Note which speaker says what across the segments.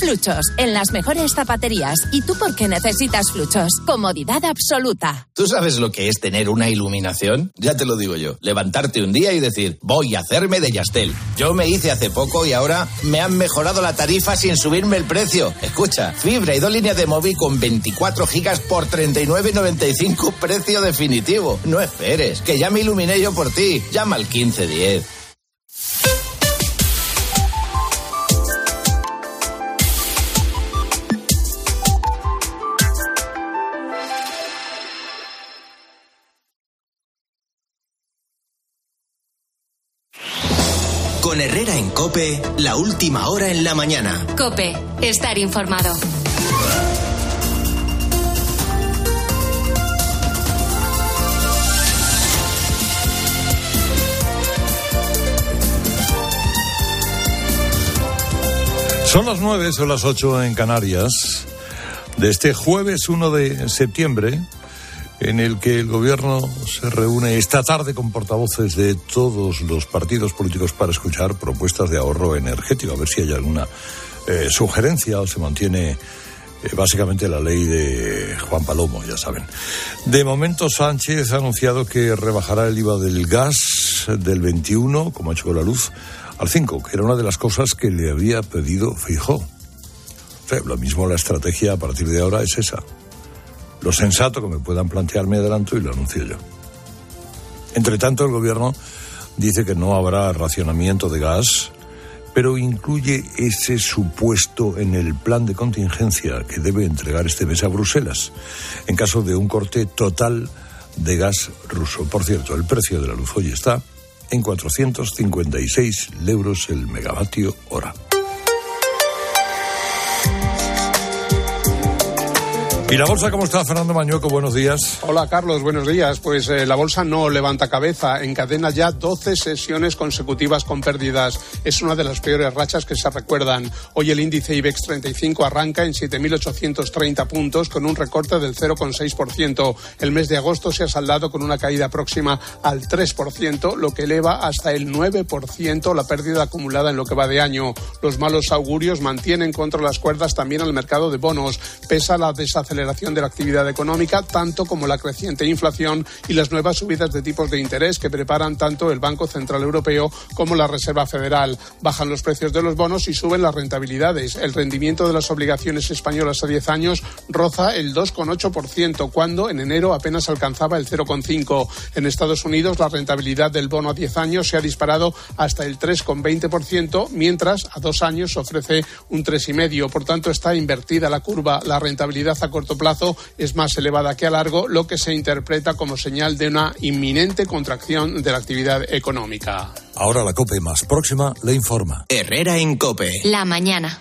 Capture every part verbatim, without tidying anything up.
Speaker 1: Fluchos, en las mejores zapaterías. ¿Y tú por qué necesitas Fluchos? Comodidad absoluta.
Speaker 2: ¿Tú sabes lo que es tener una iluminación? Ya te lo digo yo. Levantarte un día y decir, voy a hacerme de Yastel. Yo me hice hace poco y ahora me han mejorado la tarifa sin subirme el precio. Escucha, fibra y dos líneas de móvil con veinticuatro gigas por treinta y nueve noventa y cinco, precio definitivo. No esperes, que ya me iluminé yo por ti. Llama al quince diez.
Speaker 3: Con Herrera en COPE, la última hora en la mañana.
Speaker 4: COPE, estar informado.
Speaker 5: Son las nueve, son las ocho en Canarias, de este jueves uno de septiembre, en el que el gobierno se reúne esta tarde con portavoces de todos los partidos políticos para escuchar propuestas de ahorro energético, a ver si hay alguna eh, sugerencia o se mantiene eh, básicamente la ley de Juan Palomo, ya saben. De momento Sánchez ha anunciado que rebajará el I V A del gas del veintiuno, como ha hecho con la luz, al cinco, que era una de las cosas que le había pedido Feijóo. O sea, lo mismo la estrategia a partir de ahora es esa. Lo sensato que me puedan plantear me adelanto y lo anuncio yo. Entre tanto, el gobierno dice que no habrá racionamiento de gas, pero incluye ese supuesto en el plan de contingencia que debe entregar este mes a Bruselas, en caso de un corte total de gas ruso. Por cierto, el precio de la luz hoy está en cuatrocientos cincuenta y seis euros el megavatio hora. ¿Y la bolsa cómo está, Fernando Mañueco? Buenos días.
Speaker 6: Hola, Carlos, buenos días. Pues eh, la bolsa no levanta cabeza, encadena ya doce sesiones consecutivas con pérdidas. Es una de las peores rachas que se recuerdan. Hoy el índice IBEX treinta y cinco arranca en siete mil ochocientos treinta puntos con un recorte del cero coma seis por ciento. El mes de agosto se ha saldado con una caída próxima al tres por ciento, lo que eleva hasta el nueve por ciento la pérdida acumulada en lo que va de año. Los malos augurios mantienen contra las cuerdas también al mercado de bonos, pese a la desaceleración de la actividad económica, tanto como la creciente inflación y las nuevas subidas de tipos de interés que preparan tanto el Banco Central Europeo como la Reserva Federal. Bajan los precios de los bonos y suben las rentabilidades. El rendimiento de las obligaciones españolas a diez años roza el dos coma ocho por ciento, cuando en enero apenas alcanzaba el cero coma cinco por ciento. En Estados Unidos, la rentabilidad del bono a diez años se ha disparado hasta el tres coma veinte por ciento, mientras a dos años ofrece un tres coma cinco por ciento. Por tanto, está invertida la curva. La rentabilidad a corto plazo es más elevada que a largo, lo que se interpreta como señal de una inminente contracción de la actividad económica.
Speaker 5: Ahora la COPE más próxima le informa.
Speaker 3: Herrera en COPE.
Speaker 4: La mañana.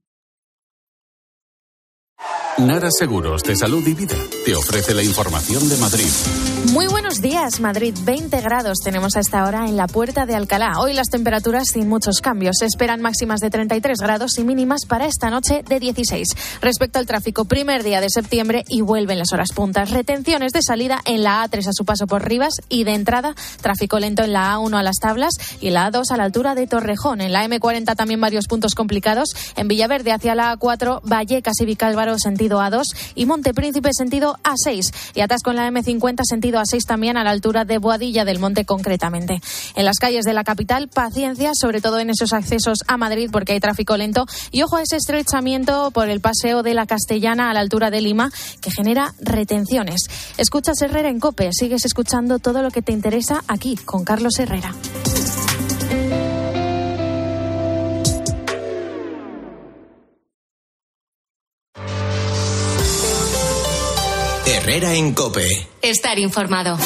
Speaker 7: Nara Seguros de Salud y Vida te ofrece la información de Madrid.
Speaker 8: Muy buenos días, Madrid. veinte grados tenemos a esta hora en la Puerta de Alcalá. Hoy las temperaturas sin muchos cambios. Se esperan máximas de treinta y tres grados y mínimas para esta noche de dieciséis. Respecto al tráfico, primer día de septiembre y vuelven las horas puntas. Retenciones de salida en la A tres a su paso por Rivas y de entrada tráfico lento en la A uno a Las Tablas y en la A dos a la altura de Torrejón. En la eme cuarenta también varios puntos complicados. En Villaverde hacia la A cuatro, Vallecas y Vicálvaro sentido A dos y Montepríncipe sentido A seis. Y atasco en la eme cincuenta sentido A seis también a la altura de Boadilla del Monte concretamente. En las calles de la capital, paciencia, sobre todo en esos accesos a Madrid porque hay tráfico lento y ojo a ese estrechamiento por el paseo de la Castellana a la altura de Lima que genera retenciones. Escuchas Herrera en COPE, sigues escuchando todo lo que te interesa aquí con Carlos Herrera.
Speaker 3: Herrera en COPE.
Speaker 4: Estar informado.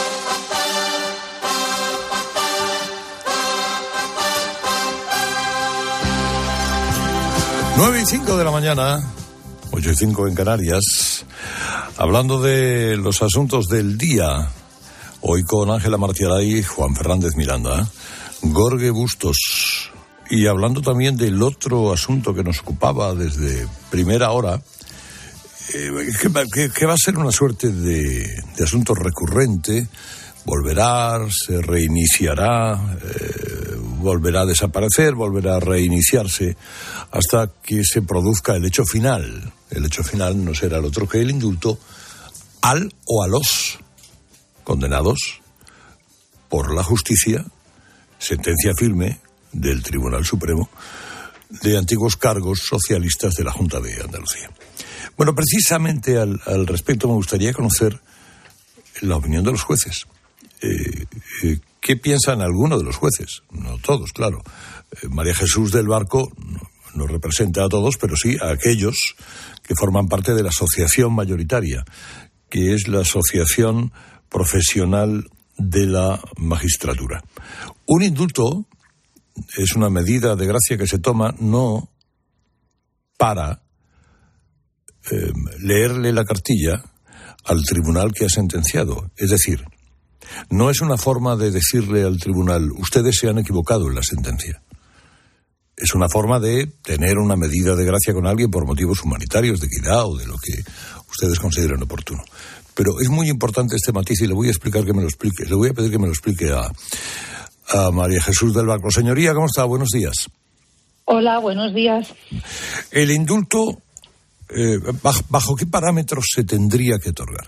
Speaker 5: Nueve y cinco de la mañana, ocho y cinco en Canarias, hablando de los asuntos del día, hoy con Ángela Martialay, Juan Fernández Miranda, Gorge Bustos, y hablando también del otro asunto que nos ocupaba desde primera hora, eh, que, que, que va a ser una suerte de, de asunto recurrente, volverá, se reiniciará, eh, volverá a desaparecer, volverá a reiniciarse hasta que se produzca el hecho final. El hecho final no será el otro que el indulto al o a los condenados por la justicia, sentencia firme del Tribunal Supremo, de antiguos cargos socialistas de la Junta de Andalucía. Bueno, precisamente al, al respecto me gustaría conocer la opinión de los jueces. Eh, eh, ¿Qué piensan algunos de los jueces? No todos, claro. Eh, María Jesús del Barco no, no representa a todos, pero sí a aquellos que forman parte de la asociación mayoritaria, que es la Asociación Profesional de la Magistratura. Un indulto es una medida de gracia que se toma no para eh, leerle la cartilla al tribunal que ha sentenciado. Es decir, no es una forma de decirle al tribunal, ustedes se han equivocado en la sentencia. Es una forma de tener una medida de gracia con alguien por motivos humanitarios, de equidad o de lo que ustedes consideren oportuno. Pero es muy importante este matiz y le voy a explicar que me lo explique. Le voy a pedir que me lo explique a, a María Jesús del Barco. Señoría, ¿cómo está? Buenos días.
Speaker 9: Hola, buenos días.
Speaker 5: El indulto, eh, bajo, ¿bajo qué parámetros se tendría que otorgar?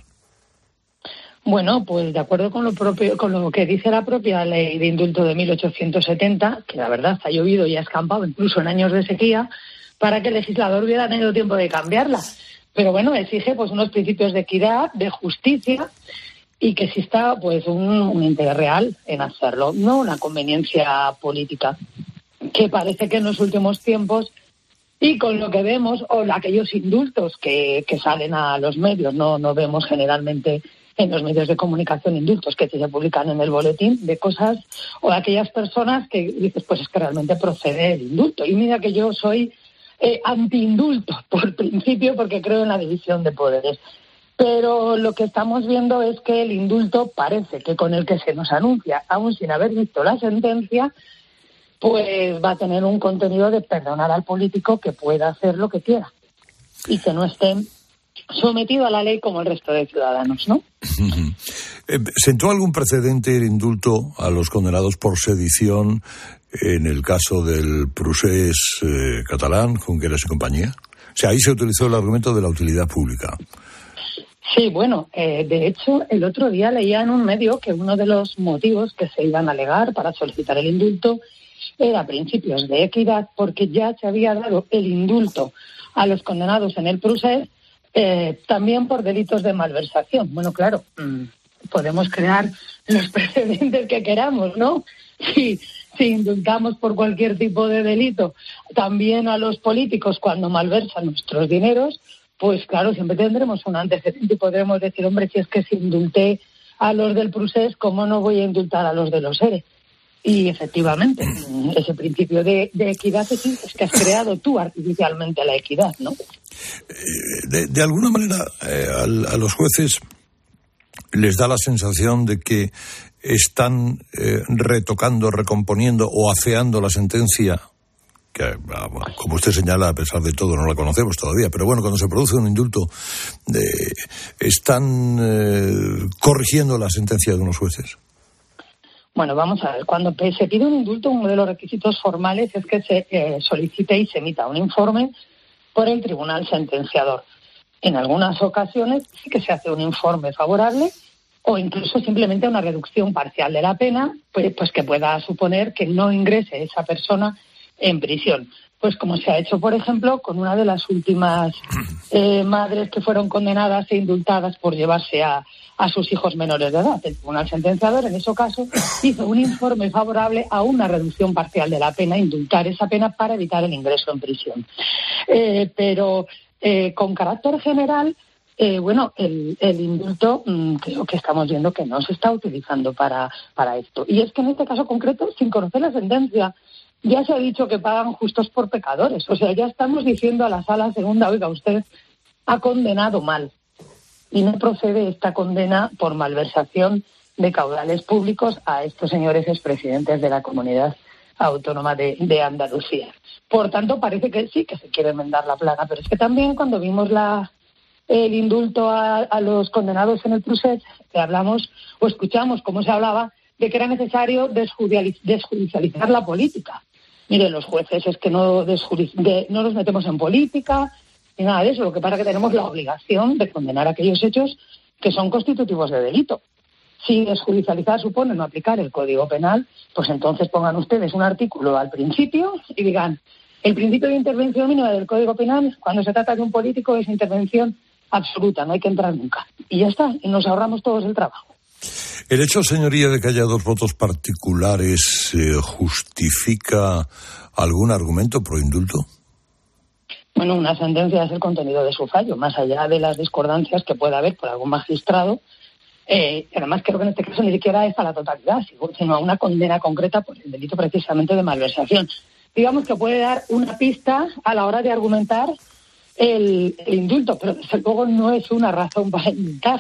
Speaker 9: Bueno, pues de acuerdo con lo propio, con lo que dice la propia ley de indulto de mil ochocientos setenta, que la verdad ha llovido y ha escampado incluso en años de sequía, para que el legislador hubiera tenido tiempo de cambiarla. Pero bueno, exige pues unos principios de equidad, de justicia y que exista pues un, un interés real en hacerlo, no una conveniencia política, que parece que en los últimos tiempos y con lo que vemos, o aquellos indultos que, que salen a los medios, no, no vemos generalmente en los medios de comunicación indultos que se publican en el boletín de cosas o de aquellas personas que dices, pues es que realmente procede el indulto. Y mira que yo soy eh, anti-indulto por principio porque creo en la división de poderes. Pero lo que estamos viendo es que el indulto parece que con el que se nos anuncia, aún sin haber visto la sentencia, pues va a tener un contenido de perdonar al político que pueda hacer lo que quiera y que no esté sometido a la ley como el resto de ciudadanos, ¿no?
Speaker 5: ¿Sentó algún precedente el indulto a los condenados por sedición en el caso del procés eh, catalán, Junqueras y compañía? O sea, ahí se utilizó el argumento de la utilidad pública.
Speaker 9: Sí, bueno, eh, de hecho, el otro día leía en un medio que uno de los motivos que se iban a alegar para solicitar el indulto era principios de equidad, porque ya se había dado el indulto a los condenados en el procés Eh, también por delitos de malversación. Bueno, claro, mmm, podemos crear los precedentes que queramos, ¿no? Si, si indultamos por cualquier tipo de delito también a los políticos cuando malversan nuestros dineros, pues claro, siempre tendremos un antecedente y podremos decir, hombre, si es que si indulté a los del procés, ¿cómo no voy a indultar a los de los E R E? Y efectivamente, ese principio de, de equidad es, es que has creado tú artificialmente la equidad, ¿no?
Speaker 5: De, de alguna manera, eh, a, a los jueces les da la sensación de que están eh, retocando, recomponiendo o afeando la sentencia, que, como usted señala, a pesar de todo, no la conocemos todavía, pero bueno, cuando se produce un indulto, eh, están eh, corrigiendo la sentencia de unos jueces.
Speaker 9: Bueno, vamos a ver, cuando se pide un indulto, uno de los requisitos formales es que se eh, solicite y se emita un informe por el tribunal sentenciador. En algunas ocasiones sí que se hace un informe favorable o incluso simplemente una reducción parcial de la pena, pues, pues que pueda suponer que no ingrese esa persona en prisión. Pues como se ha hecho, por ejemplo, con una de las últimas eh, madres que fueron condenadas e indultadas por llevarse a, a sus hijos menores de edad. El tribunal sentenciador, en ese caso, hizo un informe favorable a una reducción parcial de la pena, indultar esa pena para evitar el ingreso en prisión. Eh, pero eh, con carácter general, eh, bueno, el, el indulto mmm, creo que estamos viendo que no se está utilizando para, para esto. Y es que en este caso concreto, sin conocer la sentencia, ya se ha dicho que pagan justos por pecadores. O sea, ya estamos diciendo a la sala segunda, oiga, usted ha condenado mal. Y no procede esta condena por malversación de caudales públicos a estos señores expresidentes de la Comunidad Autónoma de, de Andalucía. Por tanto, parece que sí, que se quiere enmendar la plaga. Pero es que también cuando vimos la el indulto a, a los condenados en el procés, que hablamos o escuchamos cómo se hablaba, de que era necesario desjudicializar la política. Mire, los jueces es que no, desjudic- de, no nos metemos en política ni nada de eso. Lo que pasa es que tenemos la obligación de condenar aquellos hechos que son constitutivos de delito. Si desjudicializar supone no aplicar el Código Penal, pues entonces pongan ustedes un artículo al principio y digan, el principio de intervención mínima del Código Penal, cuando se trata de un político, es intervención absoluta, no hay que entrar nunca. Y ya está, y nos ahorramos todos el trabajo.
Speaker 5: ¿El hecho, señoría, de que haya dos votos particulares eh, justifica algún argumento pro indulto?
Speaker 9: Bueno, una sentencia es el contenido de su fallo, más allá de las discordancias que pueda haber por algún magistrado. Eh, además, creo que en este caso ni siquiera es a la totalidad, sino a una condena concreta por el delito precisamente de malversación. Digamos que puede dar una pista a la hora de argumentar el, el indulto, pero desde luego no es una razón para indultar.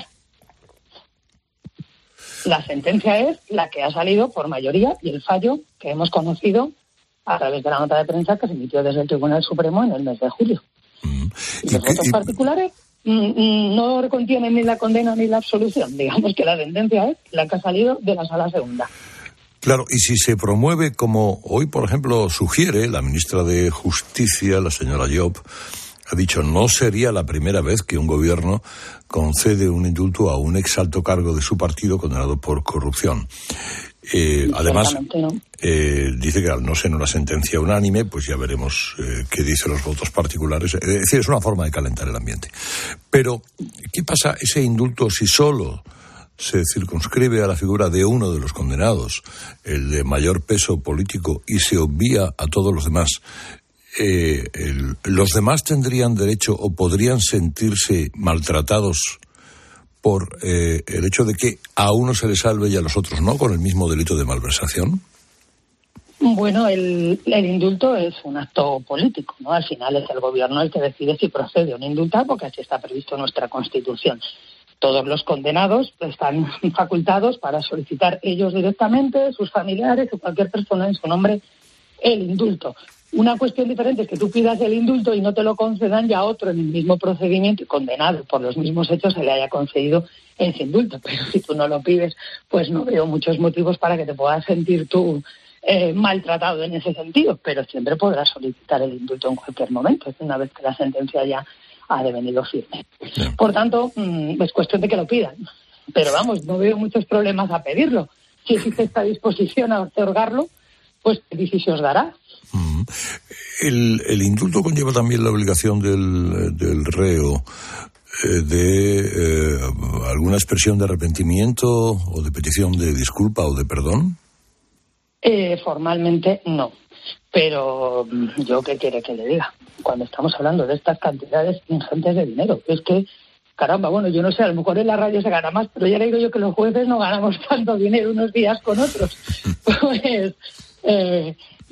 Speaker 9: La sentencia es la que ha salido por mayoría y el fallo que hemos conocido a través de la nota de prensa que se emitió desde el Tribunal Supremo en el mes de julio. Mm. ¿Y los votos particulares? No contienen ni la condena ni la absolución. Digamos que la sentencia es la que ha salido de la Sala Segunda.
Speaker 5: Claro, y si se promueve, como hoy, por ejemplo, sugiere la ministra de Justicia, la señora Llop, ha dicho, no sería la primera vez que un gobierno concede un indulto a un exalto cargo de su partido condenado por corrupción. Eh, además, no. eh, dice que al no ser una sentencia unánime, pues ya veremos eh, qué dicen los votos particulares. Es decir, es una forma de calentar el ambiente. Pero, ¿qué pasa ese indulto si solo se circunscribe a la figura de uno de los condenados, el de mayor peso político, y se obvia a todos los demás? Eh, el, ¿Los demás tendrían derecho o podrían sentirse maltratados por eh, el hecho de que a uno se le salve y a los otros no, con el mismo delito de malversación?
Speaker 9: Bueno, el, el indulto es un acto político, ¿no? Al final es el gobierno el que decide si procede o no indultar, porque así está previsto en nuestra Constitución. Todos los condenados están facultados para solicitar ellos directamente, sus familiares o cualquier persona en su nombre, el indulto. Una cuestión diferente es que tú pidas el indulto y no te lo concedan, ya otro en el mismo procedimiento y condenado por los mismos hechos se le haya concedido ese indulto. Pero si tú no lo pides, pues no veo muchos motivos para que te puedas sentir tú eh, maltratado en ese sentido. Pero siempre podrás solicitar el indulto en cualquier momento, una vez que la sentencia ya ha devenido firme. Por tanto, mmm, es cuestión de que lo pidan. Pero vamos, no veo muchos problemas a pedirlo. Si existe esta disposición a otorgarlo, pues ¿qué se os dará?
Speaker 5: Mm. El, el indulto conlleva también la obligación del, del reo eh, de eh, alguna expresión de arrepentimiento o de petición de disculpa o de perdón.
Speaker 9: Eh, formalmente no, pero yo qué quiere que le diga cuando estamos hablando de estas cantidades ingentes de dinero. Es que, caramba, bueno, yo no sé, a lo mejor en la radio se gana más, pero ya le digo yo que los jueces no ganamos tanto dinero unos días con otros. Pues eh,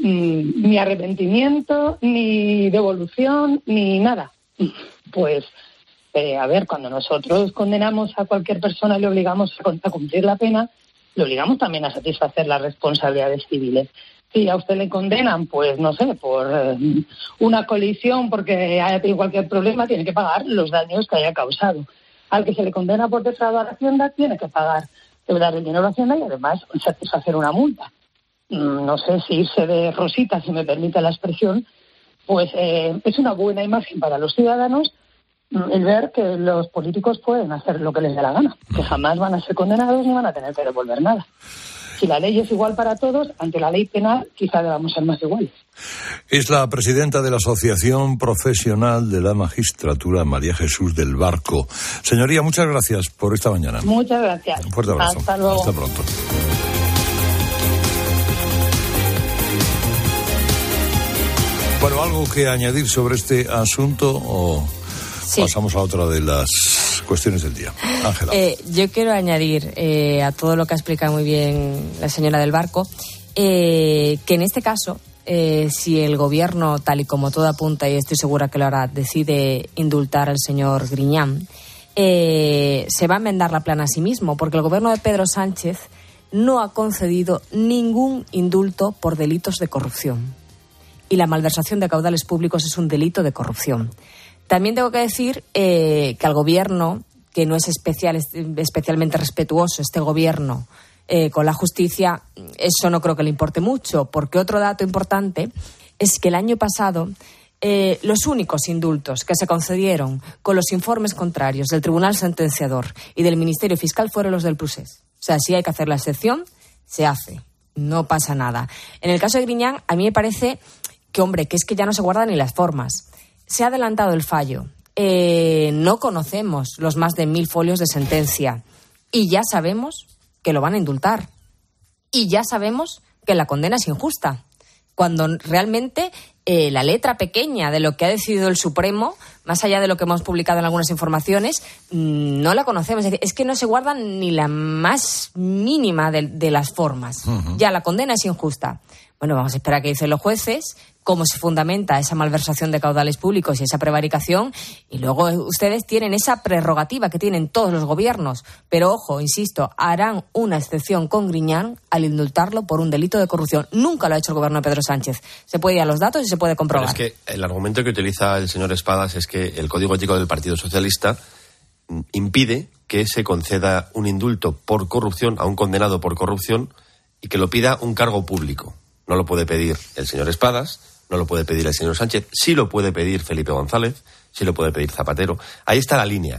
Speaker 9: ni arrepentimiento, ni devolución, ni nada. Pues, eh, a ver, cuando nosotros condenamos a cualquier persona y le obligamos a cumplir la pena, le obligamos también a satisfacer las responsabilidades civiles. Si a usted le condenan, pues no sé, por eh, una colisión porque haya tenido cualquier problema, tiene que pagar los daños que haya causado. Al que se le condena por defraudar a Hacienda, tiene que pagar, debe dar el dinero a Hacienda y además satisfacer una multa. No sé si irse de rosita, si me permite la expresión, pues eh, es una buena imagen para los ciudadanos el ver que los políticos pueden hacer lo que les dé la gana, que jamás van a ser condenados ni van a tener que devolver nada. Si la ley es igual para todos, ante la ley penal quizá debamos ser más iguales.
Speaker 5: Es la presidenta de la Asociación Profesional de la Magistratura, María Jesús del Barco. Señoría, muchas gracias por esta mañana.
Speaker 9: Muchas gracias.
Speaker 5: Un fuerte abrazo.
Speaker 9: Hasta luego.
Speaker 5: Hasta pronto. Bueno, ¿algo que añadir sobre este asunto o sí. pasamos a otra de las cuestiones del día? Ángela.
Speaker 10: Eh, yo quiero añadir eh, a todo lo que ha explicado muy bien la señora del Barco, eh, que en este caso, eh, si el gobierno, tal y como todo apunta, y estoy segura que lo hará, decide indultar al señor Griñán, eh, se va a enmendar la plana a sí mismo, porque el gobierno de Pedro Sánchez no ha concedido ningún indulto por delitos de corrupción. Y la malversación de caudales públicos es un delito de corrupción. También tengo que decir eh, que al gobierno, que no es especial, especialmente respetuoso este gobierno eh, con la justicia, eso no creo que le importe mucho, porque otro dato importante es que el año pasado eh, los únicos indultos que se concedieron con los informes contrarios del Tribunal Sentenciador y del Ministerio Fiscal fueron los del Prusés. O sea, si hay que hacer la excepción, se hace. No pasa nada. En el caso de Griñán, a mí me parece que, hombre, que es que ya no se guardan ni las formas. Se ha adelantado el fallo. Eh, no conocemos los más de mil folios de sentencia. Y ya sabemos que lo van a indultar. Y ya sabemos que la condena es injusta. Cuando realmente eh, la letra pequeña de lo que ha decidido el Supremo, más allá de lo que hemos publicado en algunas informaciones, no la conocemos. Es, decir, es que no se guardan ni la más mínima de, de las formas. Uh-huh. Ya la condena es injusta. Bueno, vamos a esperar a qué dicen los jueces, cómo se fundamenta esa malversación de caudales públicos y esa prevaricación, y luego ustedes tienen esa prerrogativa que tienen todos los gobiernos. Pero ojo, insisto, harán una excepción con Griñán al indultarlo por un delito de corrupción. Nunca lo ha hecho el gobierno de Pedro Sánchez. Se puede ir a los datos y se puede comprobar.
Speaker 11: Pero es que el argumento que utiliza el señor Espadas es que el Código Ético del Partido Socialista impide que se conceda un indulto por corrupción a un condenado por corrupción y que lo pida un cargo público. No lo puede pedir el señor Espadas, no lo puede pedir el señor Sánchez, sí lo puede pedir Felipe González, sí lo puede pedir Zapatero. Ahí está la línea.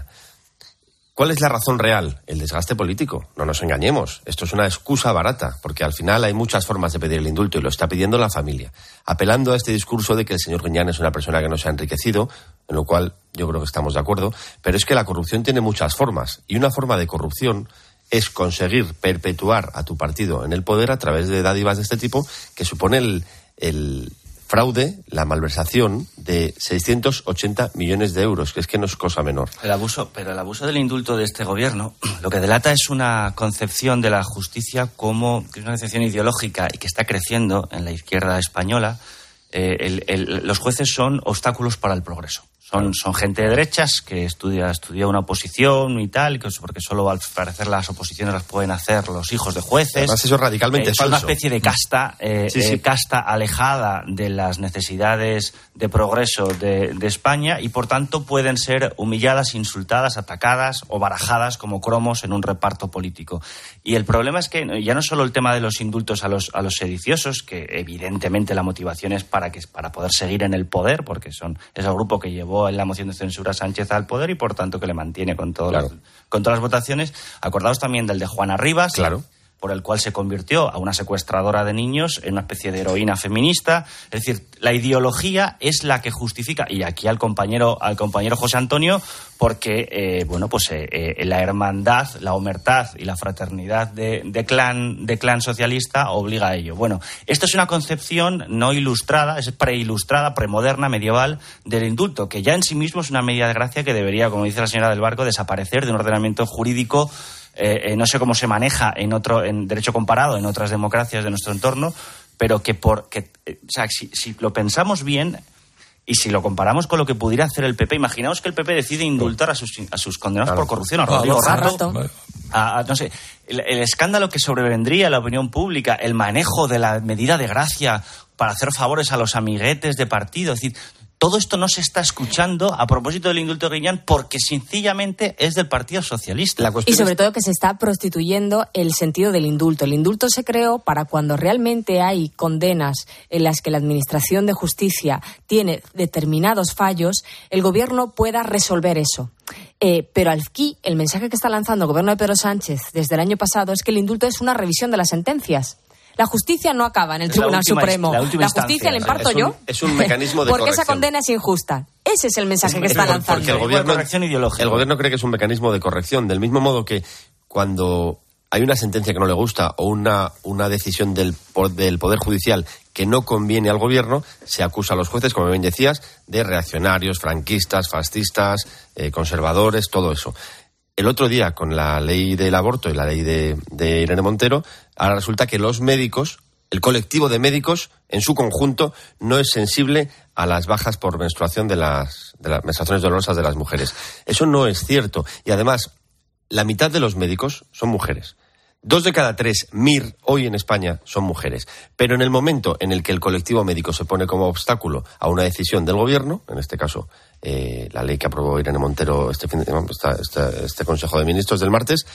Speaker 11: ¿Cuál es la razón real? El desgaste político. No nos engañemos. Esto es una excusa barata, porque al final hay muchas formas de pedir el indulto y lo está pidiendo la familia, apelando a este discurso de que el señor Griñán es una persona que no se ha enriquecido, en lo cual yo creo que estamos de acuerdo, pero es que la corrupción tiene muchas formas, y una forma de corrupción es conseguir perpetuar a tu partido en el poder a través de dádivas de este tipo, que supone el, el fraude, la malversación de seiscientos ochenta millones de euros, que es que no es cosa menor.
Speaker 12: El abuso, pero el abuso del indulto de este gobierno lo que delata es una concepción de la justicia como que es una concepción ideológica y que está creciendo en la izquierda española. Eh, el, el, los jueces son obstáculos para el progreso. Son, son gente de derechas que estudia, estudia una oposición y tal, porque solo al parecer las oposiciones las pueden hacer los hijos de jueces.
Speaker 11: Además, eso es radicalmente
Speaker 12: eh,
Speaker 11: falso.
Speaker 12: Es una especie de casta, eh, sí, sí. Eh, casta alejada de las necesidades de progreso de, de España y, por tanto, pueden ser humilladas, insultadas, atacadas o barajadas como cromos en un reparto político. Y el problema es que ya no solo el tema de los indultos a los, a los sediciosos, que evidentemente la motivación es para, que, para poder seguir en el poder, porque son es el grupo que llevó en la moción de censura a Sánchez al poder y por tanto que le mantiene con, todo claro. las, con todas las votaciones. Acordaos también del de Juana Rivas,
Speaker 11: claro.
Speaker 12: por el cual se convirtió a una secuestradora de niños en una especie de heroína feminista. Es decir, la ideología es la que justifica, y aquí al compañero al compañero José Antonio, porque eh, bueno pues eh, eh, la hermandad, la omertad y la fraternidad de, de clan de clan socialista obliga a ello. Bueno, esto es una concepción no ilustrada, es preilustrada, premoderna, medieval del indulto, que ya en sí mismo es una medida de gracia que debería, como dice la señora del Barco, desaparecer de un ordenamiento jurídico. Eh, eh, no sé cómo se maneja en otro en derecho comparado en otras democracias de nuestro entorno, pero que por que, eh, o sea, si, si lo pensamos bien y si lo comparamos con lo que pudiera hacer el P P, imaginaos que el P P decide indultar a sus a sus condenados claro. por corrupción, a Rodrigo Rato, a, a, no sé, el, el escándalo que sobrevendría en la opinión pública, el manejo de la medida de gracia para hacer favores a los amiguetes de partido, es decir, todo esto no se está escuchando a propósito del indulto de Griñán porque sencillamente es del Partido Socialista. La
Speaker 10: y sobre es... todo que se está prostituyendo el sentido del indulto. El indulto se creó para cuando realmente hay condenas en las que la Administración de Justicia tiene determinados fallos, el Gobierno pueda resolver eso. Eh, pero aquí el mensaje que está lanzando el Gobierno de Pedro Sánchez desde el año pasado es que el indulto es una revisión de las sentencias. La justicia no acaba en el Tribunal última, Supremo. La, la justicia la imparto
Speaker 11: es un,
Speaker 10: yo.
Speaker 11: Es un mecanismo de
Speaker 10: porque
Speaker 11: corrección.
Speaker 10: Esa condena es injusta. Ese es el mensaje es, que está
Speaker 11: por,
Speaker 10: lanzando.
Speaker 11: Porque el gobierno,
Speaker 12: corrección ideológica.
Speaker 11: El gobierno cree que es un mecanismo de corrección. Del mismo modo que cuando hay una sentencia que no le gusta o una, una decisión del, del Poder Judicial que no conviene al gobierno, se acusa a los jueces, como bien decías, de reaccionarios, franquistas, fascistas, eh, conservadores, todo eso. El otro día, con la ley del aborto y la ley de, de Irene Montero, ahora resulta que los médicos, el colectivo de médicos, en su conjunto, no es sensible a las bajas por menstruación de las, de las menstruaciones dolorosas de las mujeres. Eso no es cierto. Y además, la mitad de los médicos son mujeres. Dos de cada tres M I R hoy en España son mujeres. Pero en el momento en el que el colectivo médico se pone como obstáculo a una decisión del gobierno, en este caso eh, la ley que aprobó Irene Montero este, fin de, este, este Consejo de Ministros del martes,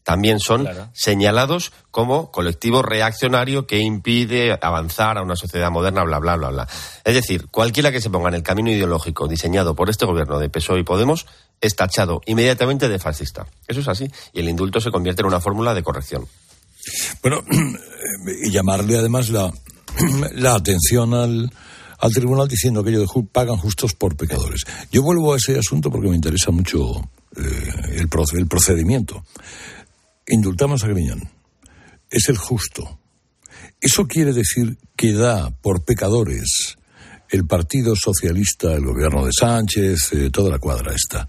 Speaker 11: también son
Speaker 12: claro.
Speaker 11: señalados como colectivo reaccionario que impide avanzar a una sociedad moderna, bla, bla, bla, bla. Es decir, cualquiera que se ponga en el camino ideológico diseñado por este gobierno de P S O E y Podemos es tachado inmediatamente de fascista. Eso es así. Y el indulto se convierte en una fórmula de corrección.
Speaker 5: Bueno, y llamarle además la, la atención al, al tribunal diciendo aquello de ju- pagan justos por pecadores. Yo vuelvo a ese asunto porque me interesa mucho eh, el, proce- el procedimiento. Indultamos a Griñán. Es el justo. Eso quiere decir que da por pecadores el Partido Socialista, el gobierno de Sánchez, eh, toda la cuadra esta.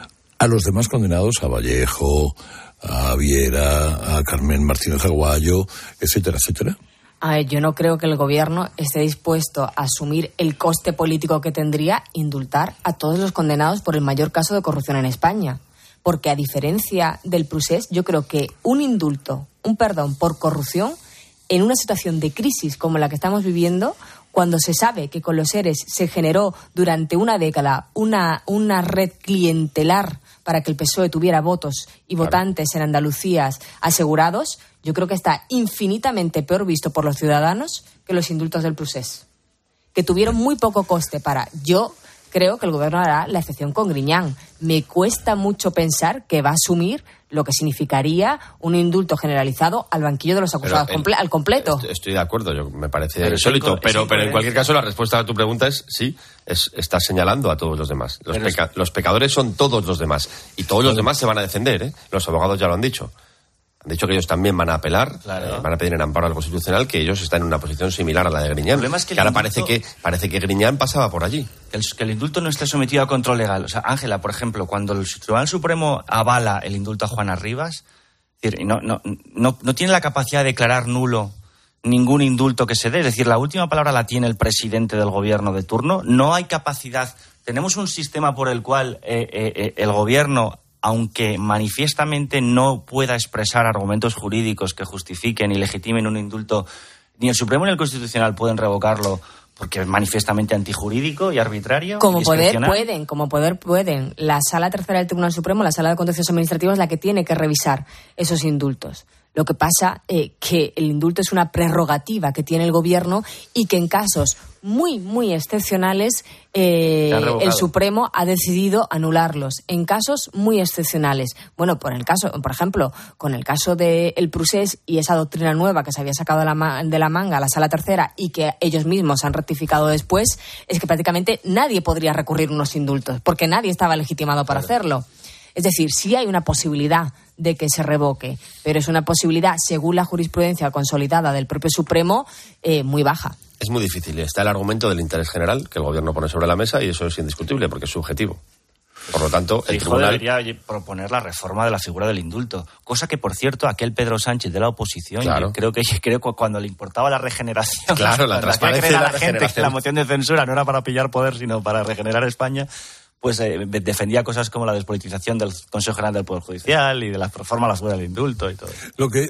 Speaker 5: A los demás condenados, a Vallejo, a Viera, a Carmen Martínez Aguayo, etcétera, etcétera.
Speaker 10: A ver, yo no creo que el gobierno esté dispuesto a asumir el coste político que tendría indultar a todos los condenados por el mayor caso de corrupción en España. Porque a diferencia del procés, yo creo que un indulto, un perdón por corrupción, en una situación de crisis como la que estamos viviendo, cuando se sabe que con los ERES se generó durante una década una, una red clientelar para que el P S O E tuviera votos y claro. votantes en Andalucía asegurados, yo creo que está infinitamente peor visto por los ciudadanos que los indultos del procés, que tuvieron muy poco coste para... Yo creo que el gobierno hará la excepción con Griñán. Me cuesta mucho pensar que va a asumir lo que significaría un indulto generalizado al banquillo de los acusados
Speaker 11: el,
Speaker 10: comple- al completo.
Speaker 11: Estoy de acuerdo, yo, me parece
Speaker 12: pero
Speaker 11: insólito,
Speaker 12: es
Speaker 11: pero, pero en cualquier caso la respuesta a tu pregunta es sí, es, estás señalando a todos los demás. Los, peca- es... los pecadores son todos los demás y todos los demás se van a defender, ¿eh? Los abogados ya lo han dicho. Han dicho que ellos también van a apelar, claro. eh, van a pedir en amparo al Constitucional, que ellos están en una posición similar a la de Griñán. El problema es que, que ahora indulto... parece que parece que Griñán pasaba por allí.
Speaker 12: Que el, que el indulto no esté sometido a control legal. O sea, Ángela, por ejemplo, cuando el Tribunal Supremo avala el indulto a Juana Rivas, es decir, no, no, no, no tiene la capacidad de declarar nulo ningún indulto que se dé. Es decir, la última palabra la tiene el presidente del gobierno de turno. No hay capacidad. Tenemos un sistema por el cual eh, eh, el gobierno, aunque manifiestamente no pueda expresar argumentos jurídicos que justifiquen y legitimen un indulto, ni el Supremo ni el Constitucional pueden revocarlo porque es manifiestamente antijurídico y arbitrario.
Speaker 10: Como
Speaker 12: y
Speaker 10: poder pueden, como poder pueden. La Sala Tercera del Tribunal Supremo, la Sala de Contencioso Administrativo, es la que tiene que revisar esos indultos. Lo que pasa es eh, que el indulto es una prerrogativa que tiene el gobierno y que en casos muy, muy excepcionales eh, el Supremo ha decidido anularlos. En casos muy excepcionales. Bueno, por el caso, por ejemplo, con el caso del procés y esa doctrina nueva que se había sacado de la, ma- de la manga la Sala Tercera y que ellos mismos han rectificado después, es que prácticamente nadie podría recurrir unos indultos porque nadie estaba legitimado para claro. hacerlo. Es decir, sí hay una posibilidad de que se revoque, pero es una posibilidad, según la jurisprudencia consolidada del propio Supremo, eh, muy baja.
Speaker 11: Es muy difícil. Está el argumento del interés general que el gobierno pone sobre la mesa y eso es indiscutible porque es subjetivo. Por lo tanto, el, el tribunal
Speaker 12: debería proponer la reforma de la figura del indulto, cosa que, por cierto, aquel Pedro Sánchez de la oposición, claro. creo que creo que cuando le importaba la regeneración,
Speaker 11: claro, la transparencia de la,
Speaker 12: la gente que la moción de censura no era para pillar poder, sino para regenerar España, pues eh, defendía cosas como la despolitización del Consejo General del Poder Judicial y de la reforma a la figura del indulto y todo.
Speaker 5: Lo que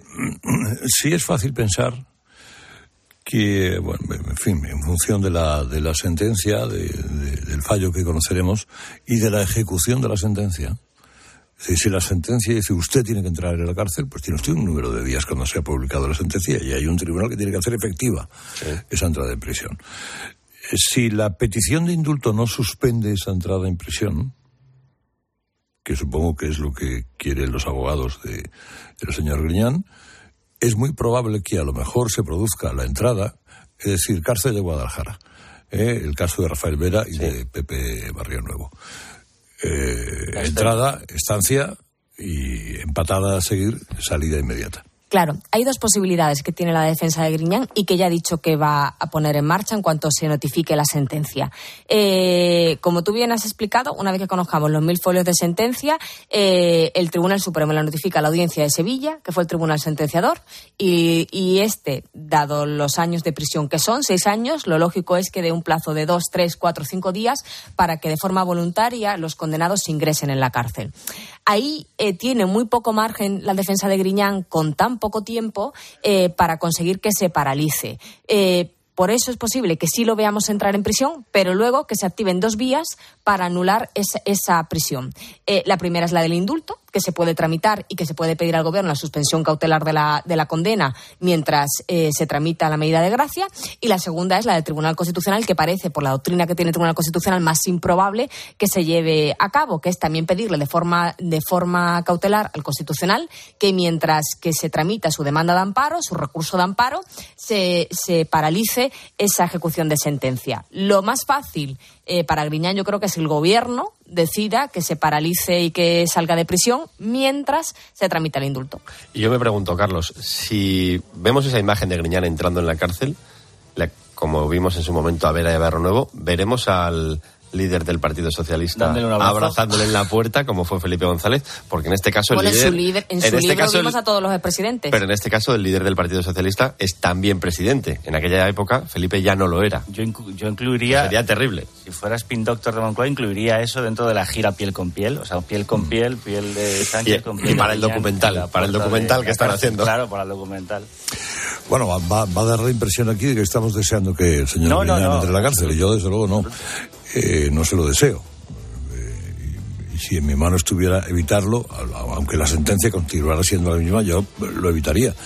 Speaker 5: sí es fácil pensar que, bueno, en fin, en función de la de la sentencia, de, de, del fallo que conoceremos y de la ejecución de la sentencia, si, si la sentencia dice usted tiene que entrar en la cárcel, pues tiene usted un número de días cuando se ha publicado la sentencia y hay un tribunal que tiene que hacer efectiva sí. esa entrada en prisión. Si la petición de indulto no suspende esa entrada en prisión, que supongo que es lo que quieren los abogados de, del señor Griñán, es muy probable que a lo mejor se produzca la entrada, es decir, cárcel de Guadalajara, ¿eh? el caso de Rafael Vera y sí. de Pepe Barrio Nuevo. Eh, entrada, estancia y empatada a seguir, salida inmediata.
Speaker 10: Claro, hay dos posibilidades que tiene la defensa de Griñán y que ya ha dicho que va a poner en marcha en cuanto se notifique la sentencia. Eh, como tú bien has explicado, una vez que conozcamos los mil folios de sentencia, eh, el Tribunal Supremo la notifica a la Audiencia de Sevilla, que fue el tribunal sentenciador, y, y este, dado los años de prisión que son, seis años, lo lógico es que dé un plazo de dos, tres, cuatro, cinco días para que de forma voluntaria los condenados ingresen en la cárcel. Ahí eh, tiene muy poco margen la defensa de Griñán con tan poco tiempo eh, para conseguir que se paralice. Eh, por eso es posible que sí lo veamos entrar en prisión, pero luego que se activen dos vías para anular esa, esa prisión. Eh, la primera es la del indulto, que se puede tramitar y que se puede pedir al Gobierno la suspensión cautelar de la, de la condena mientras eh, se tramita la medida de gracia. Y la segunda es la del Tribunal Constitucional, que parece, por la doctrina que tiene el Tribunal Constitucional, más improbable que se lleve a cabo, que es también pedirle de forma, de forma cautelar al Constitucional que mientras que se tramita su demanda de amparo, su recurso de amparo, se, se paralice esa ejecución de sentencia. Lo más fácil eh, para Griñán yo creo que es el Gobierno decida que se paralice y que salga de prisión mientras se tramita el indulto.
Speaker 11: Y yo me pregunto, Carlos, si vemos esa imagen de Griñán entrando en la cárcel, la, como vimos en su momento a Vera y a Barro Nuevo, veremos al líder del Partido Socialista abrazándole en la puerta, como fue Felipe González, porque en este caso
Speaker 10: bueno,
Speaker 11: el líder...
Speaker 10: en su, líder, en
Speaker 11: en
Speaker 10: su
Speaker 11: este
Speaker 10: libro
Speaker 11: caso,
Speaker 10: vimos a todos los expresidentes.
Speaker 11: Pero en este caso el líder del Partido Socialista es también presidente. En aquella época Felipe ya no lo era.
Speaker 12: Yo, inc- yo incluiría...
Speaker 11: Sería terrible.
Speaker 12: Si fuera spin doctor de Moncloa, incluiría eso dentro de la gira piel con piel, o sea, piel con piel, piel de Sánchez
Speaker 11: y,
Speaker 12: con piel
Speaker 11: y para
Speaker 12: de
Speaker 11: el
Speaker 12: Griñán,
Speaker 11: documental, para el documental
Speaker 12: de,
Speaker 11: que están haciendo.
Speaker 12: Claro, para el documental.
Speaker 5: Bueno, va, va a dar la impresión aquí de que estamos deseando que el señor
Speaker 12: No,
Speaker 5: Griñán
Speaker 12: no, no.
Speaker 5: entre en la cárcel, y yo desde luego no. Eh, no se lo deseo. Eh, y, y si en mi mano estuviera evitarlo, aunque la sentencia continuara siendo la misma, yo lo evitaría.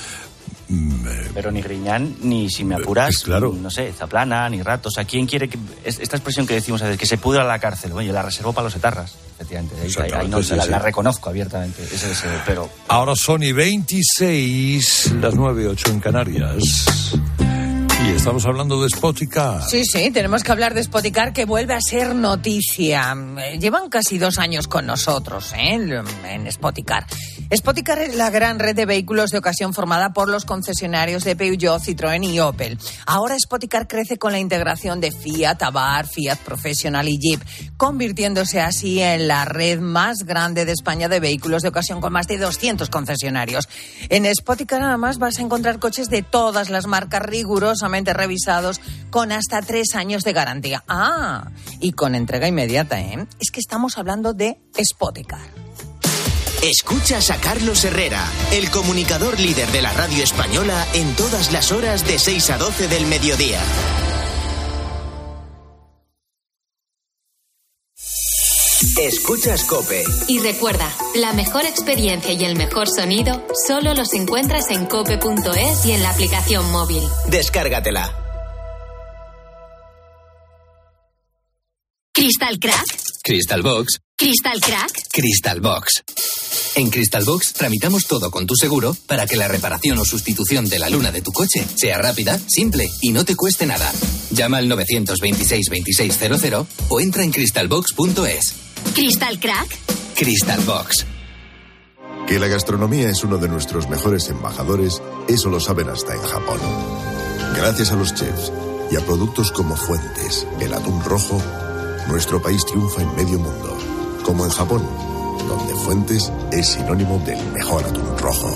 Speaker 12: Pero ni Griñán, ni si me apuras,
Speaker 5: pues claro.
Speaker 12: no sé, Zaplana, ni Rato. O sea, ¿quién quiere que esta expresión que decimos a veces, que se pudra la cárcel? Bueno, yo la reservo para los etarras, efectivamente. Ahí, ahí no,
Speaker 5: sí,
Speaker 12: la,
Speaker 5: sí.
Speaker 12: la reconozco abiertamente. Ese, ese, pero...
Speaker 5: Ahora son y veintiséis, las nueve y ocho en Canarias. Y estamos hablando de Spoticar.
Speaker 13: Sí, sí, tenemos que hablar de Spoticar, que vuelve a ser noticia. Llevan casi dos años con nosotros, ¿eh? En Spoticar. Spoticar es la gran red de vehículos de ocasión formada por los concesionarios de Peugeot, Citroën y Opel. Ahora Spoticar crece con la integración de Fiat, Abarth, Fiat Professional y Jeep, convirtiéndose así en la red más grande de España de vehículos de ocasión, con más de doscientos concesionarios. En Spoticar además vas a encontrar coches de todas las marcas rigurosamente revisados con hasta tres años de garantía. Ah, y con entrega inmediata, ¿eh? Es que estamos hablando de Spoticar.
Speaker 3: Escuchas a Carlos Herrera, el comunicador líder de la radio española en todas las horas de seis a doce del mediodía. Escuchas COPE.
Speaker 4: Y recuerda, la mejor experiencia y el mejor sonido solo los encuentras en cope punto es y en la aplicación móvil.
Speaker 3: Descárgatela.
Speaker 1: Crystal Crack.
Speaker 14: Crystal Box.
Speaker 1: Crystal Crack.
Speaker 14: Crystal Box. En Crystal Box tramitamos todo con tu seguro para que la reparación o sustitución de la luna de tu coche sea rápida, simple y no te cueste nada. Llama al nueve dos seis, veintiséis cero cero o entra en crystal box punto es.
Speaker 1: Crystal Crack.
Speaker 14: Crystal Box.
Speaker 15: Que la gastronomía es uno de nuestros mejores embajadores, eso lo saben hasta en Japón. Gracias a los chefs y a productos como Fuentes, el atún rojo, nuestro país triunfa en medio mundo, como en Japón, donde Fuentes es sinónimo del mejor atún rojo.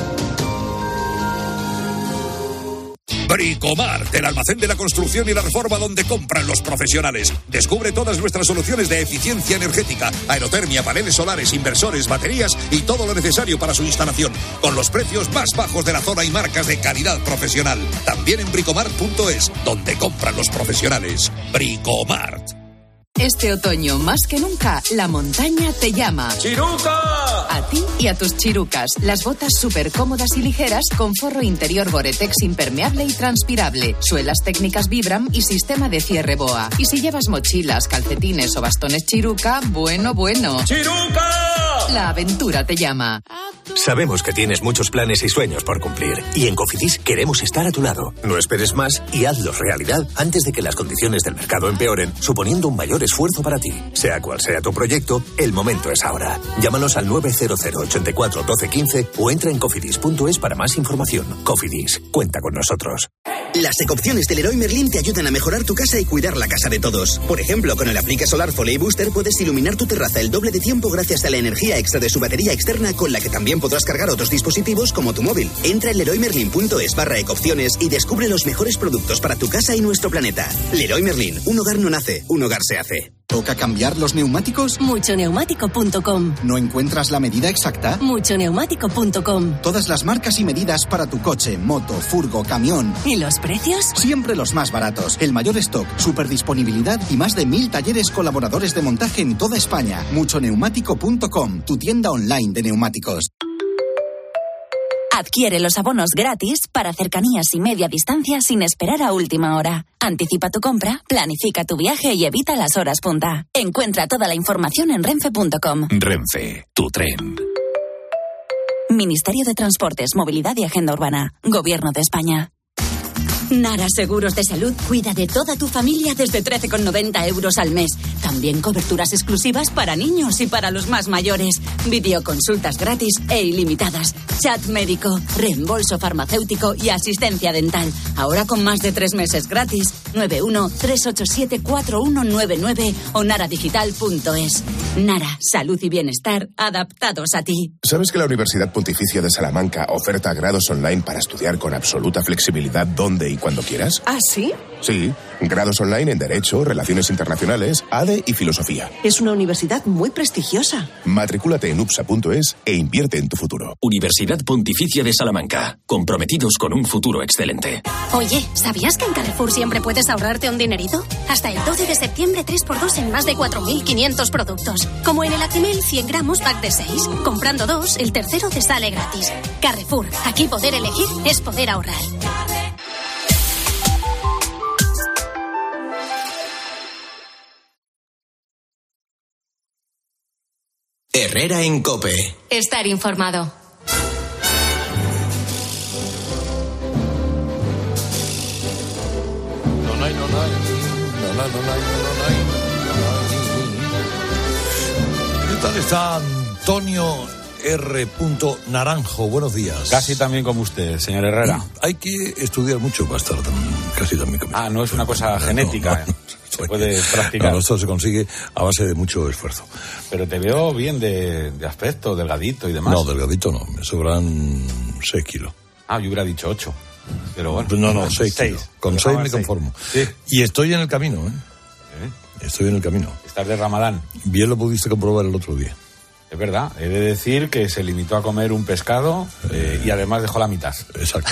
Speaker 16: Bricomart, el almacén de la construcción y la reforma donde compran los profesionales. Descubre todas nuestras soluciones de eficiencia energética, aerotermia, paneles solares, inversores, baterías y todo lo necesario para su instalación, con los precios más bajos de la zona y marcas de calidad profesional. También en bricomart punto es, donde compran los profesionales. Bricomart.
Speaker 17: Este otoño, más que nunca, la montaña te llama.
Speaker 16: ¡Chiruca!
Speaker 17: A ti y a tus chirucas. Las botas súper cómodas y ligeras con forro interior Gore-Tex impermeable y transpirable, suelas técnicas Vibram y sistema de cierre BOA. Y si llevas mochilas, calcetines o bastones Chiruca, bueno, bueno.
Speaker 16: ¡Chiruca!
Speaker 17: La aventura te llama.
Speaker 18: Sabemos que tienes muchos planes y sueños por cumplir. Y en Cofidis queremos estar a tu lado. No esperes más y hazlos realidad antes de que las condiciones del mercado empeoren, suponiendo un mayor esfuerzo para ti. Sea cual sea tu proyecto, el momento es ahora. Llámanos al nueve cero cero, ocho cuatro, uno dos uno cinco o entra en cofidis punto es para más información. Cofidis, cuenta con nosotros.
Speaker 3: Las ecopciones del Leroy Merlin te ayudan a mejorar tu casa y cuidar la casa de todos. Por ejemplo, con el Aplica Solar Foley Booster puedes iluminar tu terraza el doble de tiempo gracias a la energía extra de su batería externa, con la que también podrás cargar otros dispositivos como tu móvil. Entra en leroy merlin punto es barra ecopciones y descubre los mejores productos para tu casa y nuestro planeta. Leroy Merlin, un hogar no nace, un hogar se hace.
Speaker 19: ¿Toca cambiar los neumáticos?
Speaker 20: mucho neumático punto com.
Speaker 19: ¿No encuentras la medida exacta?
Speaker 20: mucho neumático punto com.
Speaker 19: Todas las marcas y medidas para tu coche, moto, furgo, camión.
Speaker 20: ¿Y los precios?
Speaker 19: Siempre los más baratos. El mayor stock, superdisponibilidad y más de mil talleres colaboradores de montaje en toda España. mucho neumático punto com, tu tienda online de neumáticos.
Speaker 21: Adquiere los abonos gratis para cercanías y media distancia sin esperar a última hora. Anticipa tu compra, planifica tu viaje y evita las horas punta. Encuentra toda la información en renfe punto com.
Speaker 18: Renfe, tu tren.
Speaker 21: Ministerio de Transportes, Movilidad y Agenda Urbana. Gobierno de España.
Speaker 22: Nara Seguros de Salud cuida de toda tu familia desde trece con noventa euros al mes. También coberturas exclusivas para niños y para los más mayores. Videoconsultas gratis e ilimitadas. Chat médico, reembolso farmacéutico y asistencia dental. Ahora con más de tres meses gratis. nueve uno tres ocho siete cuatro uno nueve nueve o naradigital punto es. Nara, salud y bienestar adaptados a ti.
Speaker 23: ¿Sabes que la Universidad Pontificia de Salamanca oferta grados online para estudiar con absoluta flexibilidad donde y cuando quieras?
Speaker 24: ¿Ah, sí?
Speaker 23: Sí, grados online en Derecho, Relaciones Internacionales, A D E y Filosofía.
Speaker 24: Es una universidad muy prestigiosa.
Speaker 23: Matricúlate en U P S A punto es e invierte en tu futuro.
Speaker 18: Universidad Pontificia de Salamanca, comprometidos con un futuro excelente.
Speaker 25: Oye, ¿sabías que en Carrefour siempre puedes ahorrarte un dinerito? Hasta el doce de septiembre, tres por dos en más de cuatro mil quinientos productos. Como en el Actimel cien gramos pack de seis. Comprando dos, el tercero te sale gratis. Carrefour, aquí poder elegir es poder ahorrar.
Speaker 14: Herrera en COPE.
Speaker 4: Estar informado.
Speaker 5: No, no hay, no, no hay. No, no, no, no hay, no, no hay. ¿Qué tal está Antonio R. Naranjo? Buenos días.
Speaker 26: Casi también como usted, señor Herrera.
Speaker 5: Hay que estudiar mucho para estar tan, casi también como
Speaker 26: Ah, no es una cosa genética. No, no. Se puede practicar.
Speaker 5: No, esto se consigue a base de mucho esfuerzo.
Speaker 26: Pero te veo bien de, de aspecto, delgadito y demás.
Speaker 5: No, delgadito no, me sobran seis kilos.
Speaker 26: Ah, yo hubiera dicho ocho. Pero bueno.
Speaker 5: No, no, seis kilos. Con seis me conformo. Sí. Y estoy en el camino, ¿eh? ¿Eh? Estoy en el camino.
Speaker 26: Estás de Ramadán.
Speaker 5: Bien lo pudiste comprobar el otro día.
Speaker 26: Es verdad, he de decir que se limitó a comer un pescado eh, y además dejó la mitad.
Speaker 5: Exacto.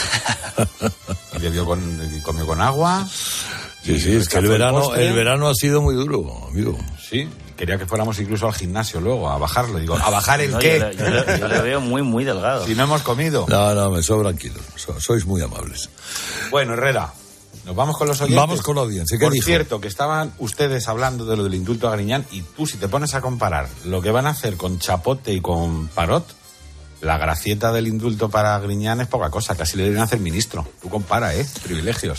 Speaker 26: Y bebió con, comió con agua.
Speaker 5: Sí, sí, es que el verano, el verano ha sido muy duro, amigo.
Speaker 26: Sí, quería que fuéramos incluso al gimnasio luego, a bajarlo. Digo, ¿a bajar el
Speaker 12: no,
Speaker 26: qué?
Speaker 12: Yo, yo, yo, yo le veo muy, muy delgado.
Speaker 26: Si no hemos comido.
Speaker 5: No, no, me sobran kilos. Sois muy amables.
Speaker 26: Bueno, Herrera, nos vamos con los oyentes.
Speaker 5: Vamos con la audiencia. ¿Qué
Speaker 26: Por
Speaker 5: dijo?
Speaker 26: cierto, que estaban ustedes hablando de lo del indulto a Griñán y tú, si te pones a comparar lo que van a hacer con Chapote y con Parot, la gracieta del indulto para Griñán es poca cosa. Casi le deberían hacer ministro. Tú compara, ¿eh? Privilegios.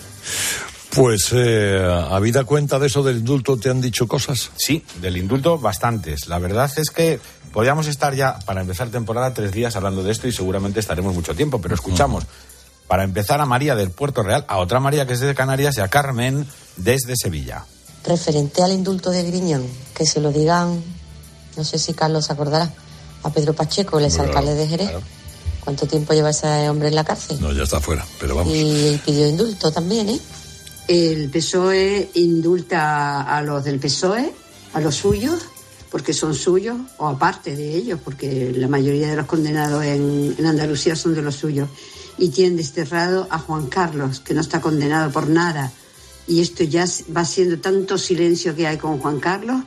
Speaker 5: Pues, eh, ¿habida cuenta de eso del indulto, te han dicho cosas?
Speaker 26: Sí, del indulto bastantes. La verdad es que podríamos estar ya, para empezar temporada, tres días hablando de esto y seguramente estaremos mucho tiempo, pero escuchamos, uh-huh. para empezar, a María del Puerto Real, a otra María que es de Canarias y a Carmen desde Sevilla.
Speaker 27: Referente al indulto de Griñán, que se lo digan, no sé si Carlos se acordará, a Pedro Pacheco, el exalcalde de Jerez. Claro. ¿Cuánto tiempo lleva ese hombre en la cárcel?
Speaker 5: No, ya está fuera, pero vamos.
Speaker 27: Y pidió indulto también, ¿eh?
Speaker 28: El P S O E indulta a los del P S O E, a los suyos, porque son suyos, o aparte de ellos, porque la mayoría de los condenados en, en Andalucía son de los suyos. Y tienen desterrado a Juan Carlos, que no está condenado por nada. Y esto ya va siendo tanto silencio que hay con Juan Carlos,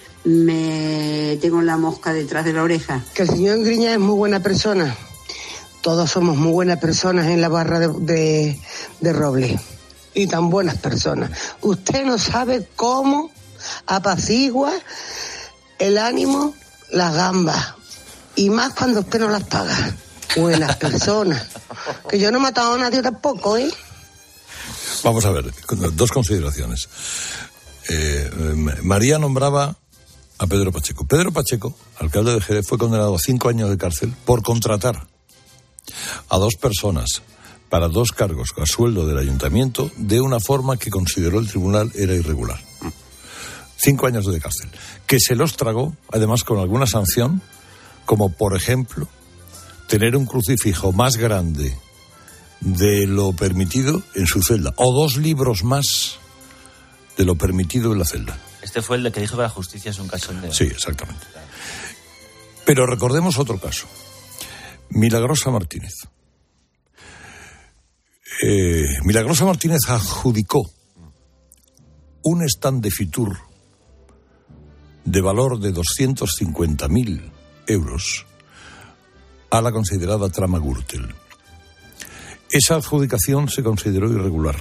Speaker 28: me tengo la mosca detrás de la oreja.
Speaker 29: Que el señor Griñán es muy buena persona. Todos somos muy buenas personas en la barra de, de, de Roble. Y tan buenas personas. Usted no sabe cómo apacigua el ánimo las gambas. Y más cuando usted no las paga. Buenas personas. Que yo no he matado a nadie tampoco, ¿eh?
Speaker 5: Vamos a ver, dos consideraciones. Eh, María nombraba a Pedro Pacheco. Pedro Pacheco, alcalde de Jerez, fue condenado a cinco años de cárcel por contratar a dos personas para dos cargos a sueldo del ayuntamiento de una forma que consideró el tribunal era irregular. Cinco años de cárcel. Que se los tragó, además, con alguna sanción, como por ejemplo, tener un crucifijo más grande de lo permitido en su celda, o dos libros más de lo permitido en la celda.
Speaker 12: Este fue el de que dijo que la justicia es un cachondeo.
Speaker 5: Sí, exactamente. Pero recordemos otro caso. Milagrosa Martínez. Eh, Milagrosa Martínez adjudicó un stand de Fitur de valor de doscientos cincuenta mil euros a la considerada trama Gürtel. Esa adjudicación se consideró irregular.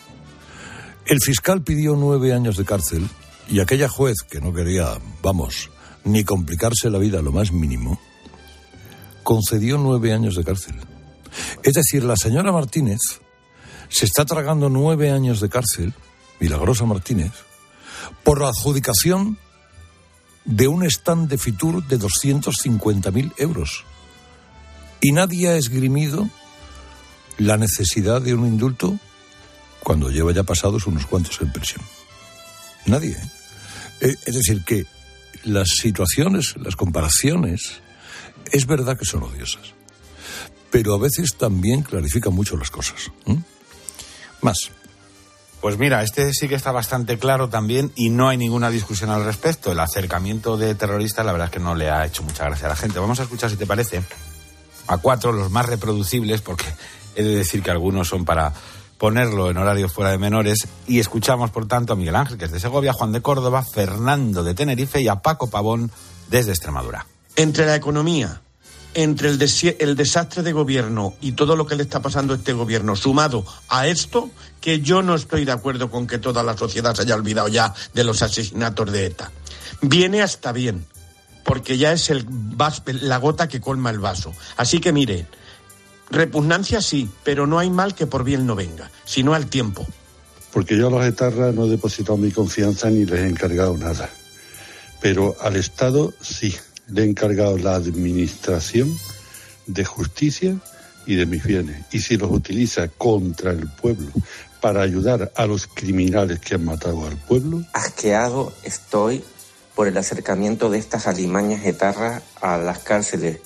Speaker 5: El fiscal pidió nueve años de cárcel y aquella juez, que no quería, vamos, ni complicarse la vida lo más mínimo, concedió nueve años de cárcel. Es decir, la señora Martínez se está tragando nueve años de cárcel, Milagrosa Martínez, por la adjudicación de un stand de Fitur de doscientos cincuenta mil euros. Y nadie ha esgrimido la necesidad de un indulto cuando lleva ya pasados unos cuantos en prisión. Nadie. ¿eh? Es decir, que las situaciones, las comparaciones, es verdad que son odiosas, pero a veces también clarifican mucho las cosas. ¿eh? Más.
Speaker 26: Pues mira, este sí que está bastante claro también y no hay ninguna discusión al respecto. El acercamiento de terroristas, la verdad es que no le ha hecho mucha gracia a la gente. Vamos a escuchar, si te parece, a cuatro, los más reproducibles, porque he de decir que algunos son para ponerlo en horario fuera de menores. Y escuchamos, por tanto, a Miguel Ángel, que es de Segovia, Juan de Córdoba, Fernando de Tenerife y a Paco Pavón desde Extremadura.
Speaker 1: Entre la economía, entre el, des- el desastre de gobierno y todo lo que le está pasando a este gobierno, sumado a esto, que yo no estoy de acuerdo con que toda la sociedad se haya olvidado ya de los asesinatos de ETA. Viene hasta bien, porque ya es el vas- la gota que colma el vaso. Así que mire, repugnancia sí, pero no hay mal que por bien no venga, sino al tiempo.
Speaker 2: Porque yo a los etarras no he depositado mi confianza ni les he encargado nada. Pero al Estado sí, le he encargado la administración de justicia y de mis bienes. Y si los utiliza contra el pueblo para ayudar a los criminales que han matado al pueblo...
Speaker 6: Asqueado estoy por el acercamiento de estas alimañas etarras a las cárceles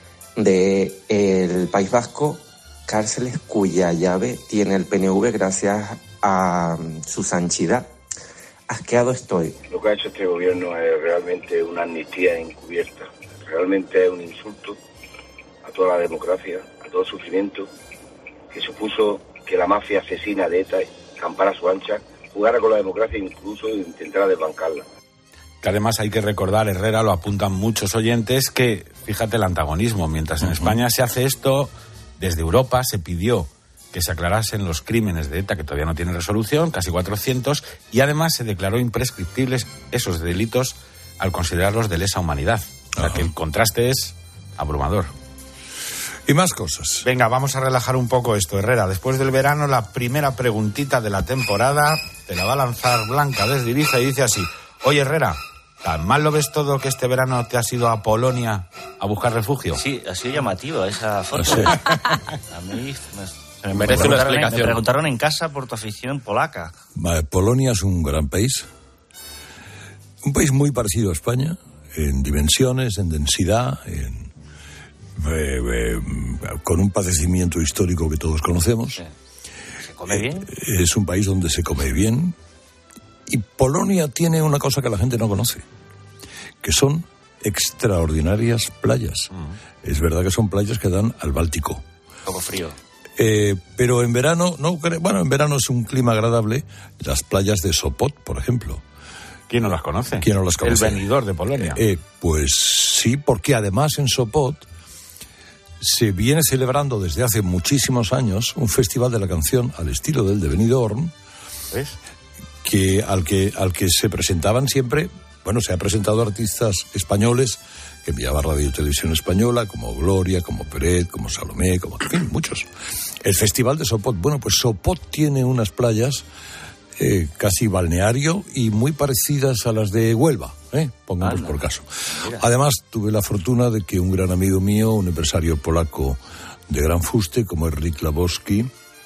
Speaker 6: del País Vasco, cárceles cuya llave tiene el P N V gracias a su sanchidad. Asqueado estoy.
Speaker 7: Lo que ha hecho este gobierno es realmente una amnistía encubierta. Realmente es un insulto a toda la democracia, a todo el sufrimiento que supuso que la mafia asesina de ETA campara a su ancha, jugara con la democracia e incluso intentara desbancarla.
Speaker 26: Que además hay que recordar, Herrera, lo apuntan muchos oyentes, que fíjate el antagonismo. Mientras en uh-huh. España se hace esto, desde Europa se pidió que se aclarasen los crímenes de ETA, que todavía no tienen resolución, casi cuatrocientos, y además se declaró imprescriptibles esos delitos al considerarlos de lesa humanidad. O sea, que el contraste es abrumador.
Speaker 5: Y más cosas.
Speaker 26: Venga, vamos a relajar un poco esto, Herrera. Después del verano, la primera preguntita de la temporada te la va a lanzar Blanca desde Ibiza y dice así: oye, Herrera, ¿tan mal lo ves todo que este verano te has ido a Polonia a buscar refugio?
Speaker 12: Sí, ha sido llamativo esa foto.
Speaker 5: Sí.
Speaker 12: A mí me, me,
Speaker 8: merece una explicación.
Speaker 12: Me preguntaron en casa por tu afición polaca.
Speaker 5: Polonia es un gran país. Un país muy parecido a España, en dimensiones, en densidad, en, eh, eh, con un padecimiento histórico que todos conocemos.
Speaker 12: Sí. ¿Se come bien?
Speaker 5: Eh, es un país donde se come bien. Y Polonia tiene una cosa que la gente no conoce, que son extraordinarias playas. Mm. Es verdad que son playas que dan al Báltico.
Speaker 12: Un poco frío.
Speaker 5: Eh, pero en verano, no, bueno, en verano es un clima agradable. Las playas de Sopot, por ejemplo.
Speaker 26: ¿Quién no las conoce?
Speaker 5: ¿Quién no las conoce?
Speaker 26: El venidor de Polonia.
Speaker 5: Eh, pues sí, porque además en Sopot se viene celebrando desde hace muchísimos años un festival de la canción al estilo del de Benidorm.
Speaker 26: ¿Ves?
Speaker 5: Que al que al que se presentaban siempre, bueno, se ha presentado artistas españoles que enviaba Radio y Televisión Española, como Gloria, como Peret, como Salomé, como, en fin, muchos. El Festival de Sopot, bueno, pues Sopot tiene unas playas eh, casi balneario y muy parecidas a las de Huelva, ¿eh? Pongamos por caso. Mira. Además, tuve la fortuna de que un gran amigo mío, un empresario polaco de gran fuste, como Rick Labowski,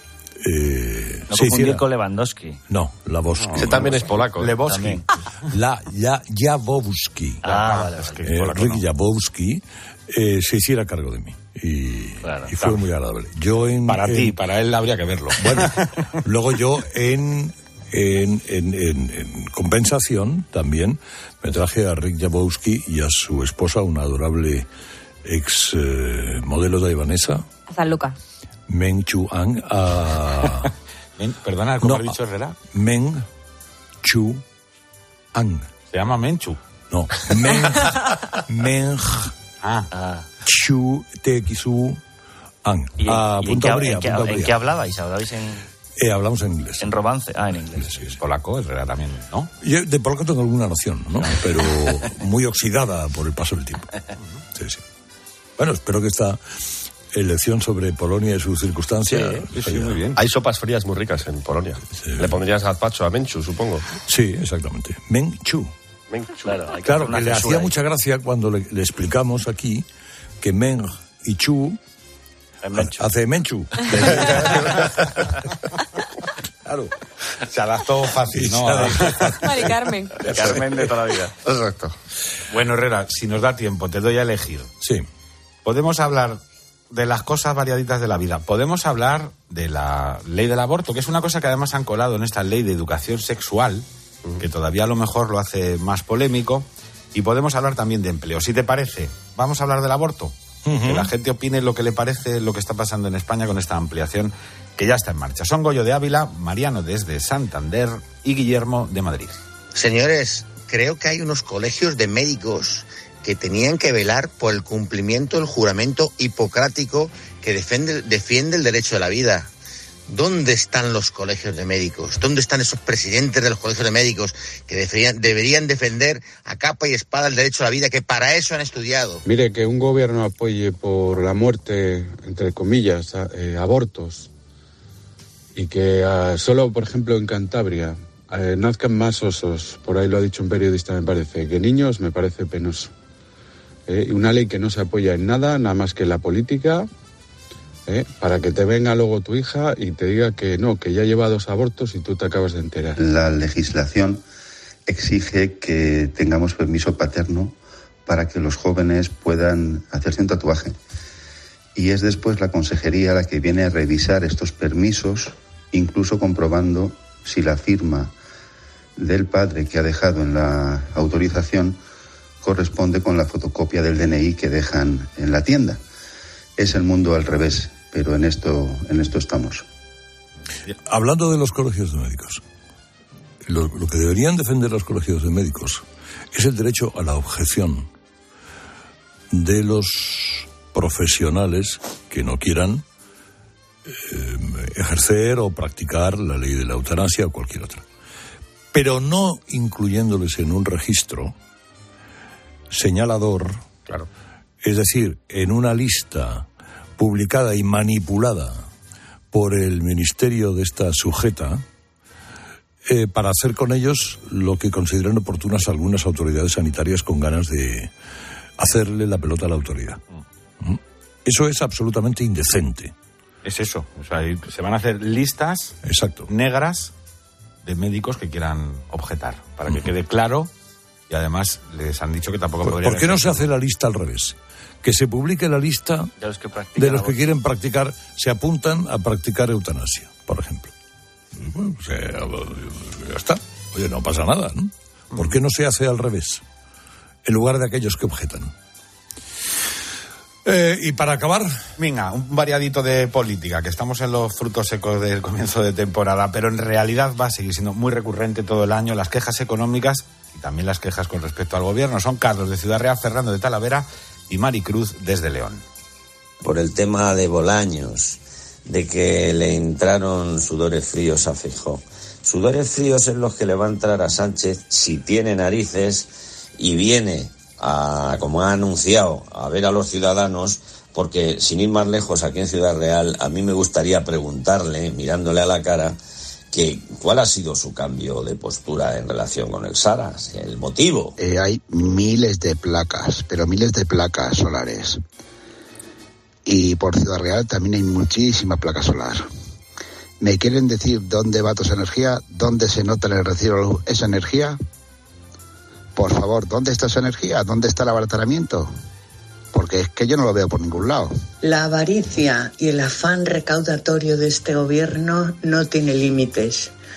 Speaker 5: Eh,
Speaker 12: no confundir con Lewandowski.
Speaker 5: No, Labowski.
Speaker 8: No, ese también es polaco.
Speaker 26: Lebowski.
Speaker 5: La, ya, Jabowski.
Speaker 12: Ah, vale,
Speaker 5: vale. Eh, polaco, Rick no. Jabowski eh, se hiciera cargo de mí. Y, claro, y fue claro. muy agradable. Yo en,
Speaker 26: para
Speaker 5: en,
Speaker 26: ti, para él habría que verlo.
Speaker 5: Bueno, luego yo en, En, en, en, en compensación, también me traje a Rick Jablowski y a su esposa, una adorable ex eh, modelo taiwanesa.
Speaker 3: A San Lucas.
Speaker 5: Meng Chu Ang. A...
Speaker 26: Men, perdona, ¿cómo
Speaker 5: no,
Speaker 26: has dicho, Herrera?
Speaker 5: Meng Chu Ang.
Speaker 26: ¿Se llama Menchu?
Speaker 5: No, Meng, Meng
Speaker 26: ah.
Speaker 5: Chu T X U Ang.
Speaker 12: ¿Y,
Speaker 5: a
Speaker 12: y
Speaker 5: punto
Speaker 12: en,
Speaker 5: habría,
Speaker 12: qué,
Speaker 5: punto
Speaker 12: en,
Speaker 5: habría.
Speaker 12: ¿En qué hablabais? ¿Hablabais en...?
Speaker 5: Eh, hablamos en inglés.
Speaker 12: En romance. Ah, en inglés.
Speaker 5: Sí, sí.
Speaker 26: Polaco, Herrera también, ¿no?
Speaker 5: Yo de polaco tengo alguna noción, ¿no? Pero muy oxidada por el paso del tiempo. Sí, sí. Bueno, espero que esta elección sobre Polonia y sus circunstancias...
Speaker 26: Sí, sí, muy bien.
Speaker 8: Hay sopas frías muy ricas en Polonia. Sí. Le pondrías gazpacho a Menchu, supongo.
Speaker 5: Sí, exactamente. Menchu.
Speaker 8: Menchu.
Speaker 12: Claro, hay que
Speaker 5: claro, que le hacía
Speaker 12: ahí.
Speaker 5: mucha gracia cuando le, le explicamos aquí que Meng y Chu
Speaker 12: Menchu.
Speaker 5: hace Menchu.
Speaker 26: Claro. Se adaptó fácil, ¿no?
Speaker 3: Mari Carmen.
Speaker 12: Carmen de toda la vida.
Speaker 8: Exacto.
Speaker 26: Bueno, Herrera, si nos da tiempo, te doy a elegir.
Speaker 5: Sí.
Speaker 26: Podemos hablar de las cosas variaditas de la vida. Podemos hablar de la ley del aborto, que es una cosa que además han colado en esta ley de educación sexual, uh-huh. que todavía a lo mejor lo hace más polémico. Y podemos hablar también de empleo. Si te parece, vamos a hablar del aborto. Uh-huh. Que la gente opine lo que le parece lo que está pasando en España con esta ampliación que ya está en marcha. Son Goyo de Ávila, Mariano desde Santander y Guillermo de Madrid.
Speaker 9: Señores, creo que hay unos colegios de médicos que tenían que velar por el cumplimiento del juramento hipocrático que defiende, defiende el derecho de la vida. ¿Dónde están los colegios de médicos? ¿Dónde están esos presidentes de los colegios de médicos que deberían, deberían defender a capa y espada el derecho a la vida, que para eso han estudiado?
Speaker 10: Mire, que un gobierno apoye por la muerte, entre comillas, a, eh, abortos, y que uh, solo, por ejemplo, en Cantabria eh, nazcan más osos, por ahí lo ha dicho un periodista, me parece, que niños, me parece penoso. Eh, una ley que no se apoya en nada, nada más que en la política... ¿Eh? Para que te venga luego tu hija y te diga que no, que ya lleva dos abortos y tú te acabas de enterar.
Speaker 11: La legislación exige que tengamos permiso paterno para que los jóvenes puedan hacerse un tatuaje. Y es después la consejería la que viene a revisar estos permisos, incluso comprobando si la firma del padre que ha dejado en la autorización corresponde con la fotocopia del D N I que dejan en la tienda. Es el mundo al revés, pero en esto, en esto estamos.
Speaker 5: Hablando de los colegios de médicos, lo, lo que deberían defender los colegios de médicos es el derecho a la objeción de los profesionales que no quieran eh, ejercer o practicar la ley de la eutanasia o cualquier otra, pero no incluyéndoles en un registro señalador.
Speaker 8: Claro.
Speaker 5: Es decir, en una lista publicada y manipulada por el ministerio de esta sujeta, eh, para hacer con ellos lo que consideran oportunas algunas autoridades sanitarias con ganas de hacerle la pelota a la autoridad. ¿Mm? Eso es absolutamente indecente.
Speaker 26: Es eso. O sea, se van a hacer listas
Speaker 5: Exacto.
Speaker 26: negras de médicos que quieran objetar, para que uh-huh. quede claro. Y además les han dicho que tampoco
Speaker 5: ¿Por,
Speaker 26: podrían...
Speaker 5: ¿Por qué no se hace la lista al revés? Que se publique la lista
Speaker 12: de los que,
Speaker 5: de los que quieren practicar, se apuntan a practicar eutanasia, por ejemplo. Bueno, pues, eh, ya está. Oye, no pasa nada, ¿no? ¿Por qué no se hace al revés? En lugar de aquellos que objetan. Eh, y para acabar...
Speaker 26: Venga, un variadito de política, que estamos en los frutos secos del comienzo de temporada, pero en realidad va a seguir siendo muy recurrente todo el año las quejas económicas y también las quejas con respecto al gobierno. Son Carlos de Ciudad Real, Fernando de Talavera y Maricruz desde León.
Speaker 13: Por el tema de Bolaños, de que le entraron sudores fríos a Feijóo. Sudores fríos en los que le va a entrar a Sánchez si tiene narices y viene, a, como ha anunciado, a ver a los ciudadanos, porque sin ir más lejos, aquí en Ciudad Real, a mí me gustaría preguntarle, mirándole a la cara, que ¿cuál ha sido su cambio de postura en relación con el Sara? ¿El motivo?
Speaker 15: Eh, hay miles de placas, pero miles de placas solares. Y por Ciudad Real también hay muchísima placa solar. ¿Me quieren decir dónde va toda esa energía? ¿Dónde se nota en el recibo de luz esa energía? Por favor, ¿dónde está esa energía? ¿Dónde está el abaratamiento? Porque es que yo no lo veo por ningún lado.
Speaker 16: La avaricia y el afán recaudatorio de este gobierno no tiene límites.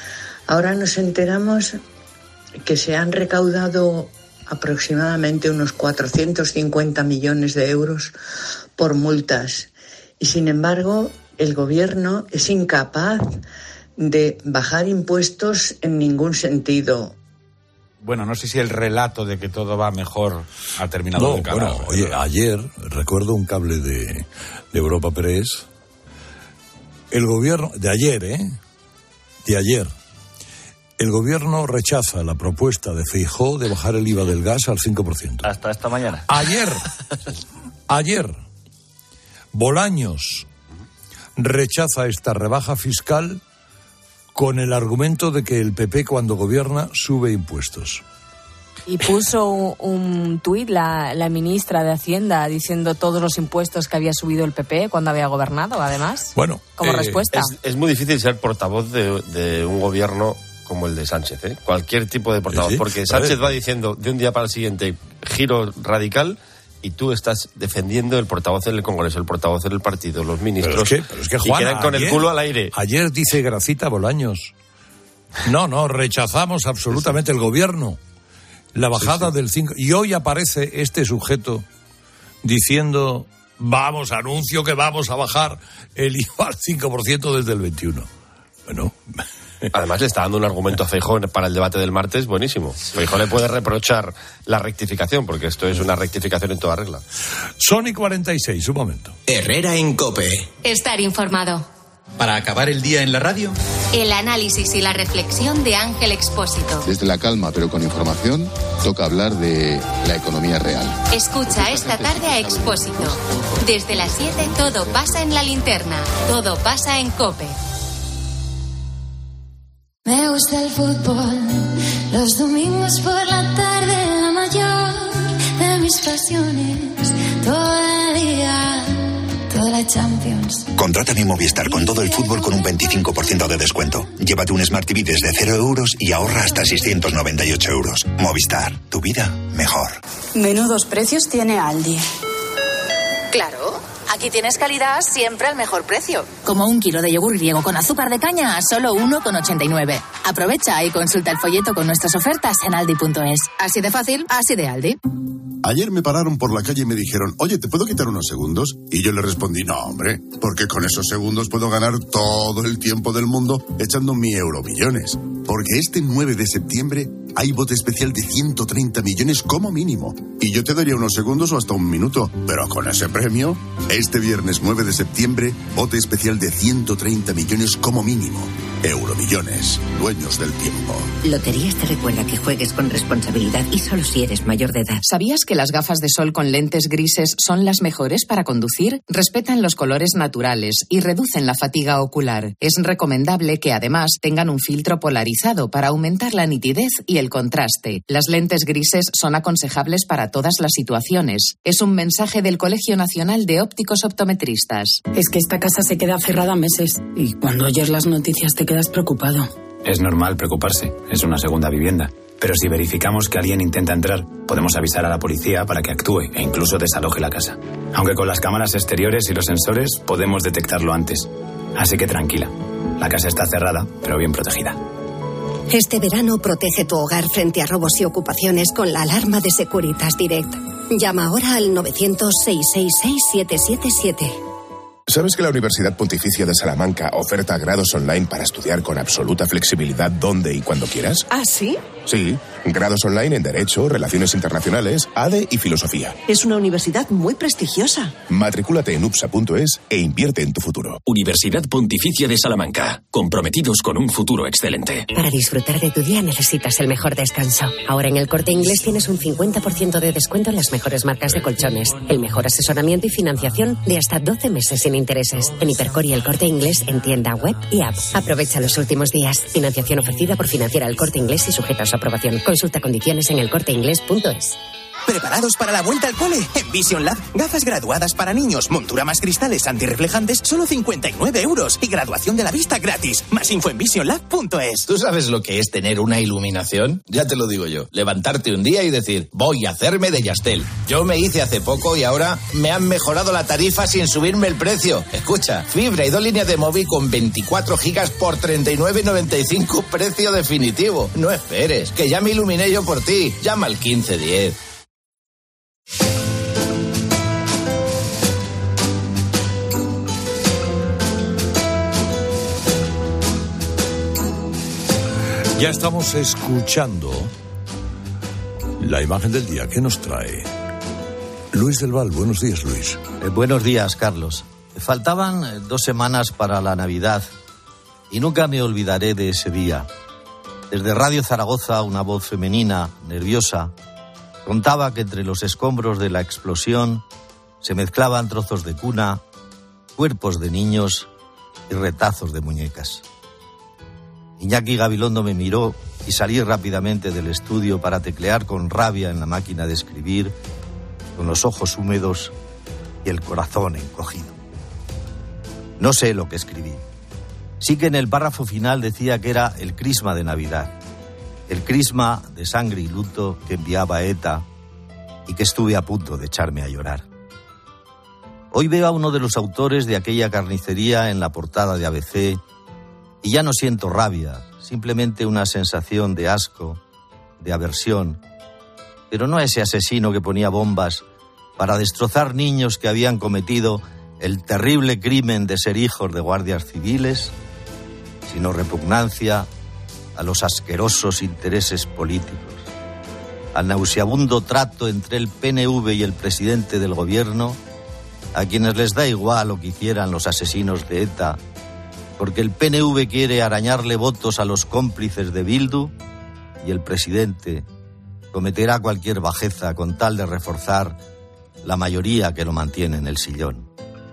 Speaker 3: Ahora nos enteramos que se han recaudado aproximadamente unos cuatrocientos cincuenta millones de euros por multas y, sin embargo, el gobierno es incapaz de bajar impuestos en ningún sentido.
Speaker 26: Bueno, no sé si el relato de que todo va mejor ha terminado
Speaker 5: no,
Speaker 26: de calar.
Speaker 5: Bueno, oye, ayer, recuerdo un cable de, de Europa Press, el gobierno, de ayer, ¿eh? De ayer, el gobierno rechaza la propuesta de Feijóo de bajar el I V A del gas al cinco por ciento.
Speaker 12: Hasta esta mañana.
Speaker 5: Ayer, ayer, Bolaños rechaza esta rebaja fiscal con el argumento de que el P P cuando gobierna sube impuestos.
Speaker 16: Y puso un, un tuit la, la ministra de Hacienda diciendo todos los impuestos que había subido el P P cuando había gobernado, además.
Speaker 5: Bueno,
Speaker 16: como
Speaker 5: eh,
Speaker 16: respuesta.
Speaker 8: Es, es muy difícil ser portavoz de, de un gobierno como el de Sánchez, ¿eh? Cualquier tipo de portavoz,
Speaker 5: ¿Sí?
Speaker 8: porque Sánchez va diciendo de un día para el siguiente giro radical y tú estás defendiendo el portavoz en el Congreso, el portavoz en el partido, los ministros,
Speaker 5: Pero es que, pero es que, Juana,
Speaker 8: y quedan con
Speaker 5: ayer,
Speaker 8: el culo al aire.
Speaker 5: Ayer dice Gracita Bolaños, no, no, rechazamos absolutamente el gobierno, la bajada sí, sí. del cinco, y hoy aparece este sujeto diciendo, vamos, anuncio que vamos a bajar el I V A al cinco por ciento desde el veintiuno. Bueno...
Speaker 8: Además le está dando un argumento a Feijóo para el debate del martes buenísimo. Feijóo le puede reprochar la rectificación, porque esto es una rectificación en toda regla.
Speaker 5: Sony cuarenta y seis, un momento.
Speaker 14: Herrera en COPE.
Speaker 4: Estar informado.
Speaker 14: Para acabar el día en la radio.
Speaker 4: El análisis y la reflexión de Ángel Expósito.
Speaker 17: Desde la calma, pero con información, toca hablar de la economía real.
Speaker 4: Escucha esta tarde a Expósito. Desde las siete todo pasa en la linterna. Todo pasa en COPE.
Speaker 19: Me gusta el fútbol, los domingos por la tarde, la mayor de mis pasiones, todo el día, toda la Champions.
Speaker 20: Contrata mi Movistar con todo el fútbol con un veinticinco por ciento de descuento. Llévate un Smart T V desde cero euros y ahorra hasta seiscientos noventa y ocho euros. Movistar, tu vida mejor.
Speaker 21: Menudos precios tiene Aldi.
Speaker 22: Claro, aquí tienes calidad siempre al mejor precio.
Speaker 21: Como un kilo de yogur griego con azúcar de caña a solo uno con ochenta y nueve. Aprovecha y consulta el folleto con nuestras ofertas en aldi punto es. Así de fácil, así de Aldi.
Speaker 23: Ayer me pararon por la calle y me dijeron, oye, ¿te puedo quitar unos segundos? Y yo le respondí, no, hombre, porque con esos segundos puedo ganar todo el tiempo del mundo echando mi Euromillones. Porque este nueve de septiembre hay bote especial de ciento treinta millones como mínimo. Y yo te daría unos segundos o hasta un minuto. Pero con ese premio, este viernes nueve de septiembre, bote especial de ciento treinta millones como mínimo. Euromillones, dueños del tiempo.
Speaker 24: Loterías te recuerda que juegues con responsabilidad y solo si eres mayor de edad.
Speaker 30: ¿Sabías que las gafas de sol con lentes grises son las mejores para conducir? Respetan los colores naturales y reducen la fatiga ocular. Es recomendable que además tengan un filtro polarizado para aumentar la nitidez y el contraste. Las lentes grises son aconsejables para todas las situaciones. Es un mensaje del Colegio Nacional de Ópticos Optometristas.
Speaker 21: Es que esta casa se queda cerrada meses y cuando oyes las noticias te quedas preocupado.
Speaker 31: Es normal preocuparse, es una segunda vivienda. Pero si verificamos que alguien intenta entrar, podemos avisar a la policía para que actúe e incluso desaloje la casa. Aunque con las cámaras exteriores y los sensores podemos detectarlo antes. Así que tranquila, la casa está cerrada, pero bien protegida.
Speaker 22: Este verano protege tu hogar frente a robos y ocupaciones con la alarma de Securitas Direct. Llama ahora al novecientos, seiscientos sesenta y seis, siete siete siete.
Speaker 32: ¿Sabes que la Universidad Pontificia de Salamanca oferta grados online para estudiar con absoluta flexibilidad donde y cuando quieras?
Speaker 22: ¿Ah, sí?
Speaker 32: Sí, grados online en Derecho, Relaciones Internacionales, A D E y Filosofía.
Speaker 22: Es una universidad muy prestigiosa.
Speaker 32: Matricúlate en upsa punto es e invierte en tu futuro.
Speaker 18: Universidad Pontificia de Salamanca, comprometidos con un futuro excelente.
Speaker 22: Para disfrutar de tu día necesitas el mejor descanso. Ahora en El Corte Inglés tienes un cincuenta por ciento de descuento en las mejores marcas de colchones, el mejor asesoramiento y financiación de hasta doce meses sin intereses. En Hipercor y El Corte Inglés en tienda web y app. Aprovecha los últimos días. Financiación ofrecida por Financiera El Corte Inglés y sujeta a su aprobación. Consulta condiciones en el corte inglés punto es.
Speaker 1: ¿Preparados para la vuelta al cole? En Vision Lab, gafas graduadas para niños, montura más cristales antirreflejantes, solo cincuenta y nueve euros. Y graduación de la vista gratis. Más info en vision lab punto es.
Speaker 2: ¿Tú sabes lo que es tener una iluminación? Ya te lo digo yo. Levantarte un día y decir, voy a hacerme de Yastel. Yo me hice hace poco y ahora me han mejorado la tarifa sin subirme el precio. Escucha, fibra y dos líneas de móvil con veinticuatro gigas por treinta y nueve noventa y cinco, precio definitivo. No esperes, que ya me iluminé yo por ti. Llama al quince diez.
Speaker 5: Ya estamos escuchando la imagen del día. ¿Qué nos trae? Luis del Val. Buenos días, Luis.
Speaker 6: Eh, buenos días, Carlos. Faltaban eh, dos semanas para la Navidad y nunca me olvidaré de ese día. Desde Radio Zaragoza, una voz femenina, nerviosa, contaba que entre los escombros de la explosión se mezclaban trozos de cuna, cuerpos de niños y retazos de muñecas. Iñaki Gabilondo me miró y salí rápidamente del estudio para teclear con rabia en la máquina de escribir, con los ojos húmedos y el corazón encogido. No sé lo que escribí. Sí que en el párrafo final decía que era el crisma de Navidad, el crisma de sangre y luto que enviaba ETA y que estuve a punto de echarme a llorar. Hoy veo a uno de los autores de aquella carnicería en la portada de A B C y ya no siento rabia, simplemente una sensación de asco, de aversión, pero no a ese asesino que ponía bombas para destrozar niños que habían cometido el terrible crimen de ser hijos de guardias civiles, sino repugnancia a los asquerosos intereses políticos, al nauseabundo trato entre el P N V y el presidente del gobierno, a quienes les da igual lo que hicieran los asesinos de ETA, porque el P N V quiere arañarle votos a los cómplices de Bildu y el presidente cometerá cualquier bajeza con tal de reforzar la mayoría que lo mantiene en el sillón.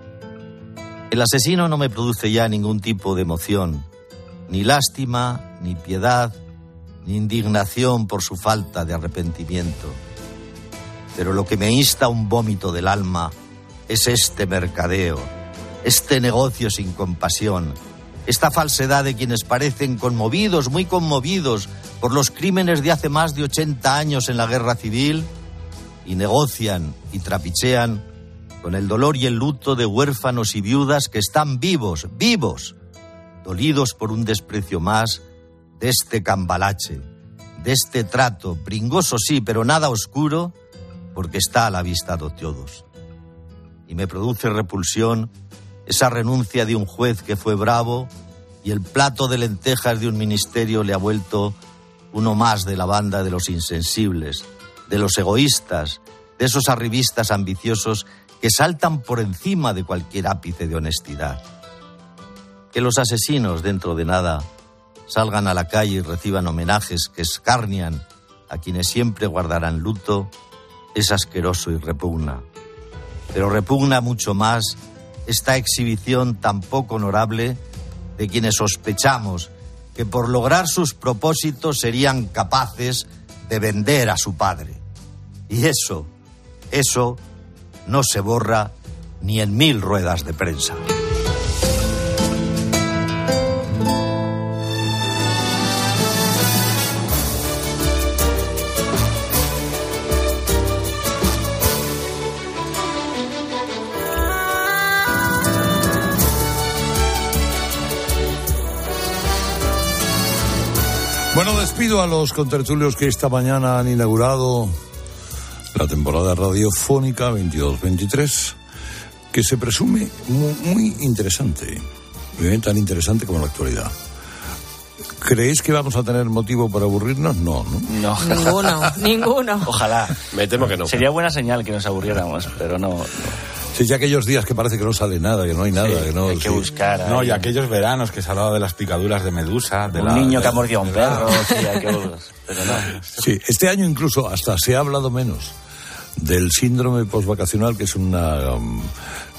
Speaker 6: El asesino no me produce ya ningún tipo de emoción, ni lástima, ni piedad, ni indignación por su falta de arrepentimiento. Pero lo que me insta a un vómito del alma es este mercadeo, este negocio sin compasión, esta falsedad de quienes parecen conmovidos, muy conmovidos por los crímenes de hace más de ochenta años en la guerra civil y negocian y trapichean con el dolor y el luto de huérfanos y viudas que están vivos, vivos, dolidos por un desprecio más de este cambalache, de este trato, pringoso sí, pero nada oscuro, porque está a la vista de todos. Y me produce repulsión esa renuncia de un juez que fue bravo y el plato de lentejas de un ministerio le ha vuelto uno más de la banda de los insensibles, de los egoístas, de esos arribistas ambiciosos que saltan por encima de cualquier ápice de honestidad. Que los asesinos, dentro de nada, salgan a la calle y reciban homenajes que escarnian a quienes siempre guardarán luto, es asqueroso y repugna. Pero repugna mucho más esta exhibición tan poco honorable de quienes sospechamos que por lograr sus propósitos serían capaces de vender a su padre. Y eso, eso no se borra ni en mil ruedas de prensa.
Speaker 5: Bueno, despido a los contertulios que esta mañana han inaugurado la temporada radiofónica veintidós veintitrés, que se presume muy, muy interesante, muy tan interesante como la actualidad. ¿Creéis que vamos a tener motivo para aburrirnos? No, ¿no?
Speaker 12: No.
Speaker 16: Ninguno, ninguno.
Speaker 12: Ojalá.
Speaker 8: Me temo que no.
Speaker 12: Sería buena señal que nos aburriéramos, pero no. no.
Speaker 5: Sí, ya aquellos días que parece que no sale nada, que no hay nada,
Speaker 12: sí,
Speaker 5: que no...
Speaker 12: hay que
Speaker 5: sí.
Speaker 12: buscar.
Speaker 26: No,
Speaker 12: ahí.
Speaker 26: y aquellos veranos que se hablaba de las picaduras de medusa... De
Speaker 12: un
Speaker 26: la,
Speaker 12: niño
Speaker 26: de,
Speaker 12: que ha mordido a un perro, sí, hay que buscar. Pero no.
Speaker 5: Sí, este año incluso hasta se ha hablado menos del síndrome postvacacional, que es una um,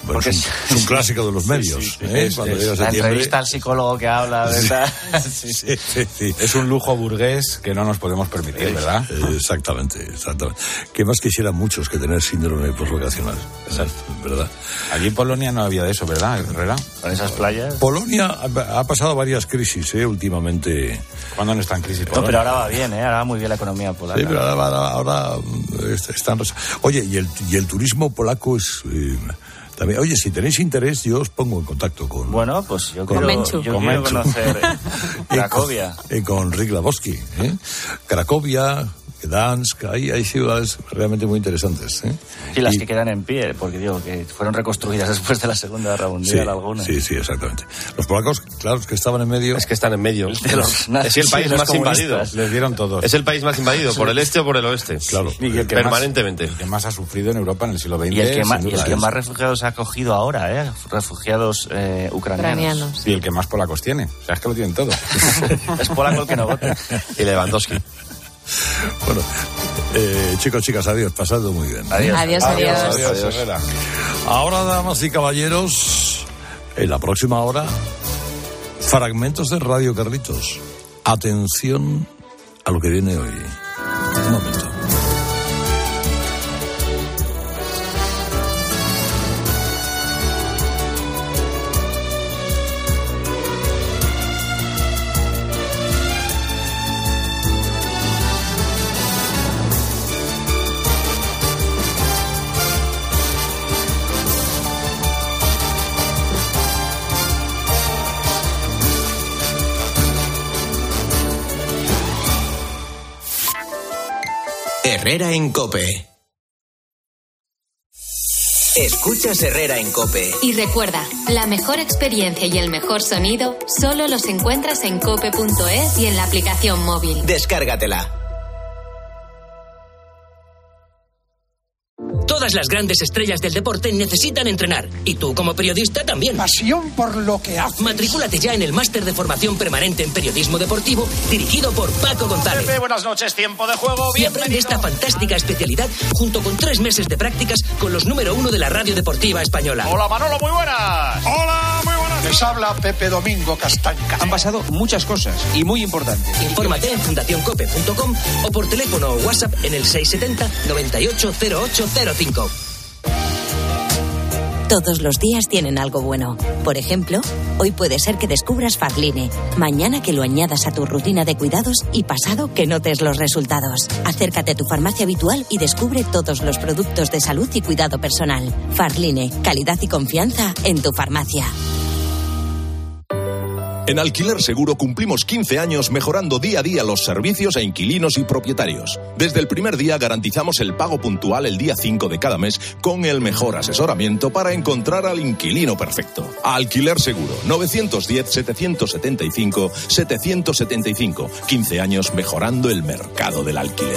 Speaker 5: Porque es, un, es un clásico de los medios.
Speaker 12: Sí, sí, sí,
Speaker 5: ¿eh?
Speaker 12: es,
Speaker 5: Cuando
Speaker 12: es,
Speaker 5: llega
Speaker 12: la
Speaker 5: septiembre...
Speaker 12: entrevista al psicólogo que habla de esta...
Speaker 5: sí, sí, sí, sí.
Speaker 26: Es un lujo burgués que no nos podemos permitir, ¿verdad?
Speaker 5: Exactamente, exactamente. Que más quisieran muchos que tener síndrome postvacacional. Exacto, ¿verdad?
Speaker 26: Allí en Polonia no había de eso, ¿verdad, Herrera?
Speaker 12: Con esas playas.
Speaker 5: Polonia ha, ha pasado varias crisis, ¿eh? Últimamente.
Speaker 26: ¿Cuándo no está en crisis Polonia?
Speaker 12: No, pero ahora va bien, ¿eh? Ahora va muy bien la economía polaca.
Speaker 5: Sí, pero ahora, ahora, ahora están... Oye, y el, y el turismo polaco es... Eh, también, oye, si tenéis interés, yo os pongo en contacto con...
Speaker 12: Bueno, pues yo
Speaker 5: con,
Speaker 12: quiero,
Speaker 5: Menchu.
Speaker 12: yo
Speaker 5: con
Speaker 12: quiero
Speaker 5: Menchu.
Speaker 12: conocer Cracovia.
Speaker 5: Y con, con Rick Labowski, ¿eh? Cracovia, Gdansk, hay, hay ciudades realmente muy interesantes, ¿eh?
Speaker 12: Y las
Speaker 5: y,
Speaker 12: que quedan en pie, porque digo que fueron reconstruidas después de la Segunda Guerra Mundial,
Speaker 5: sí,
Speaker 12: algunas.
Speaker 5: Sí, sí, exactamente. Los polacos, claro, que estaban en medio...
Speaker 8: Es que están en medio.
Speaker 12: De los
Speaker 8: es el país
Speaker 12: sí,
Speaker 8: más invadido.
Speaker 26: Les dieron todos.
Speaker 8: Es el país más invadido, por el este o por el oeste.
Speaker 5: Claro.
Speaker 26: Y el que
Speaker 8: permanentemente.
Speaker 26: Más, el que más ha sufrido en Europa en el siglo veinte.
Speaker 12: Y el que, más, y el que
Speaker 26: es.
Speaker 12: más refugiados ha acogido ahora, ¿eh? Refugiados eh, ucranianos.
Speaker 16: Ucranianos.
Speaker 26: Y el que más polacos tiene. O sea, es que lo tienen todo.
Speaker 12: Es polaco el que no vota.
Speaker 8: Y Lewandowski.
Speaker 5: Bueno, eh, chicos, chicas, adiós, pasado muy bien.
Speaker 12: Adiós,
Speaker 16: adiós.
Speaker 26: Adiós,
Speaker 16: adiós.
Speaker 26: adiós, adiós.
Speaker 5: Ahora, damas y caballeros, en la próxima hora, fragmentos de Radio Carlitos. Atención a lo que viene hoy. Un momento.
Speaker 1: Herrera en COPE. Escuchas Herrera en COPE.
Speaker 4: Y recuerda, la mejor experiencia y el mejor sonido solo los encuentras en cope punto es y en la aplicación móvil.
Speaker 1: Descárgatela.
Speaker 3: Todas las grandes estrellas del deporte necesitan entrenar. Y tú, como periodista, también.
Speaker 7: Pasión por lo que haces.
Speaker 3: Matrículate ya en el máster de formación permanente en periodismo deportivo, dirigido por Paco González.
Speaker 7: Pepe, buenas noches, tiempo de juego.
Speaker 3: Y aprende esta fantástica especialidad junto con tres meses de prácticas con los número uno de la radio deportiva española.
Speaker 7: Hola, Manolo, muy buenas. Hola, muy buenas. Les habla Pepe Domingo Castaña.
Speaker 9: Han pasado muchas cosas y muy importantes.
Speaker 3: Infórmate en fundación cope punto com o por teléfono o WhatsApp en el seiscientos setenta, noventa y ocho, cero ocho cero cinco.
Speaker 10: Todos los días tienen algo bueno. Por ejemplo, hoy puede ser que descubras Farline, mañana que lo añadas a tu rutina de cuidados y pasado que notes los resultados. Acércate a tu farmacia habitual y descubre todos los productos de salud y cuidado personal. Farline, calidad y confianza en tu farmacia.
Speaker 11: En Alquiler Seguro cumplimos quince años mejorando día a día los servicios a inquilinos y propietarios. Desde el primer día garantizamos el pago puntual el día cinco de cada mes con el mejor asesoramiento para encontrar al inquilino perfecto. Alquiler Seguro, nueve uno cero, siete siete cinco, siete siete cinco. quince años mejorando el mercado del alquiler.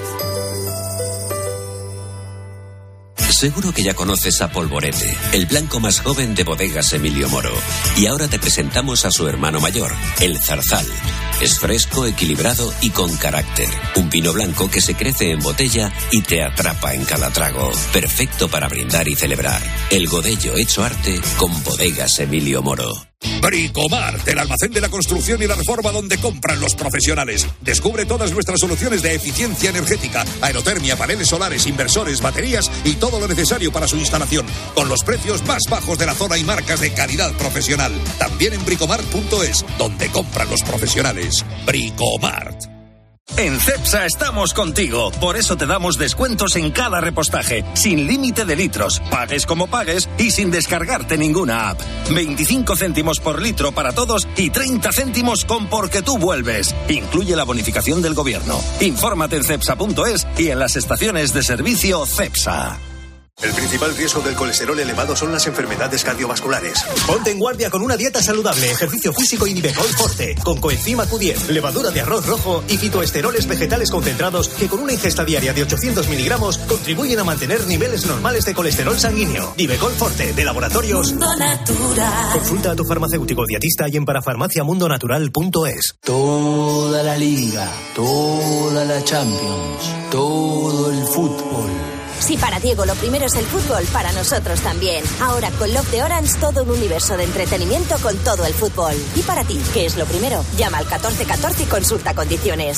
Speaker 13: Seguro que ya conoces a Polvorete, el blanco más joven de Bodegas Emilio Moro. Y ahora te presentamos a su hermano mayor, el Zarzal. Es fresco, equilibrado y con carácter. Un vino blanco que se crece en botella y te atrapa en cada trago. Perfecto para brindar y celebrar. El Godello hecho arte con Bodegas Emilio Moro.
Speaker 14: Bricomart, el almacén de la construcción y la reforma donde compran los profesionales. Descubre todas nuestras soluciones de eficiencia energética, aerotermia, paneles solares, inversores, baterías y todo lo necesario para su instalación, con los precios más bajos de la zona y marcas de calidad profesional. También en bricomart punto es, donde compran los profesionales. Bricomart.
Speaker 15: En Cepsa estamos contigo, por eso te damos descuentos en cada repostaje, sin límite de litros, pagues como pagues y sin descargarte ninguna app. veinticinco céntimos por litro para todos y treinta céntimos con Porque tú vuelves. Incluye la bonificación del gobierno. Infórmate en cepsa punto es y en las estaciones de servicio Cepsa.
Speaker 25: El principal riesgo del colesterol elevado son las enfermedades cardiovasculares.
Speaker 1: Ponte en guardia con una dieta saludable, ejercicio físico y Nivecol Forte, con coenzima Q diez, levadura de arroz rojo y fitoesteroles vegetales concentrados que con una ingesta diaria de ochocientos miligramos contribuyen a mantener niveles normales de colesterol sanguíneo. Nivecol Forte, de Laboratorios
Speaker 27: Mundo Natural.
Speaker 1: Consulta a tu farmacéutico dietista y en parafarmaciamundonatural punto es.
Speaker 28: Toda la liga, toda la Champions, todo el fútbol.
Speaker 10: Si para Diego lo primero es el fútbol, para nosotros también. Ahora con Love de Orange, todo un universo de entretenimiento con todo el fútbol. Y para ti, ¿qué es lo primero? Llama al catorce catorce y consulta condiciones.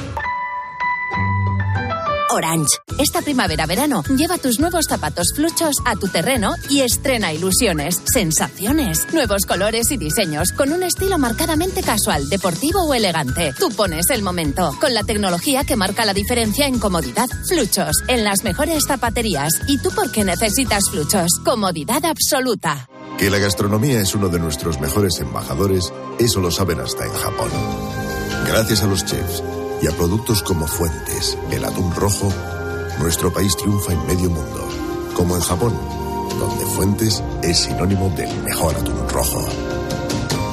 Speaker 10: Orange.
Speaker 17: Esta primavera-verano, lleva tus nuevos zapatos fluchos a tu terreno y estrena ilusiones, sensaciones, nuevos colores y diseños, con un estilo marcadamente casual, deportivo o elegante. Tú pones el momento, con la tecnología que marca la diferencia en comodidad. Fluchos, en las mejores zapaterías. ¿Y tú por qué necesitas Fluchos? Comodidad absoluta.
Speaker 19: Que la gastronomía es uno de nuestros mejores embajadores, eso lo saben hasta en Japón. Gracias a los chefs y a productos como Fuentes, el atún rojo, nuestro país triunfa en medio mundo, como en Japón, donde Fuentes es sinónimo del mejor atún rojo.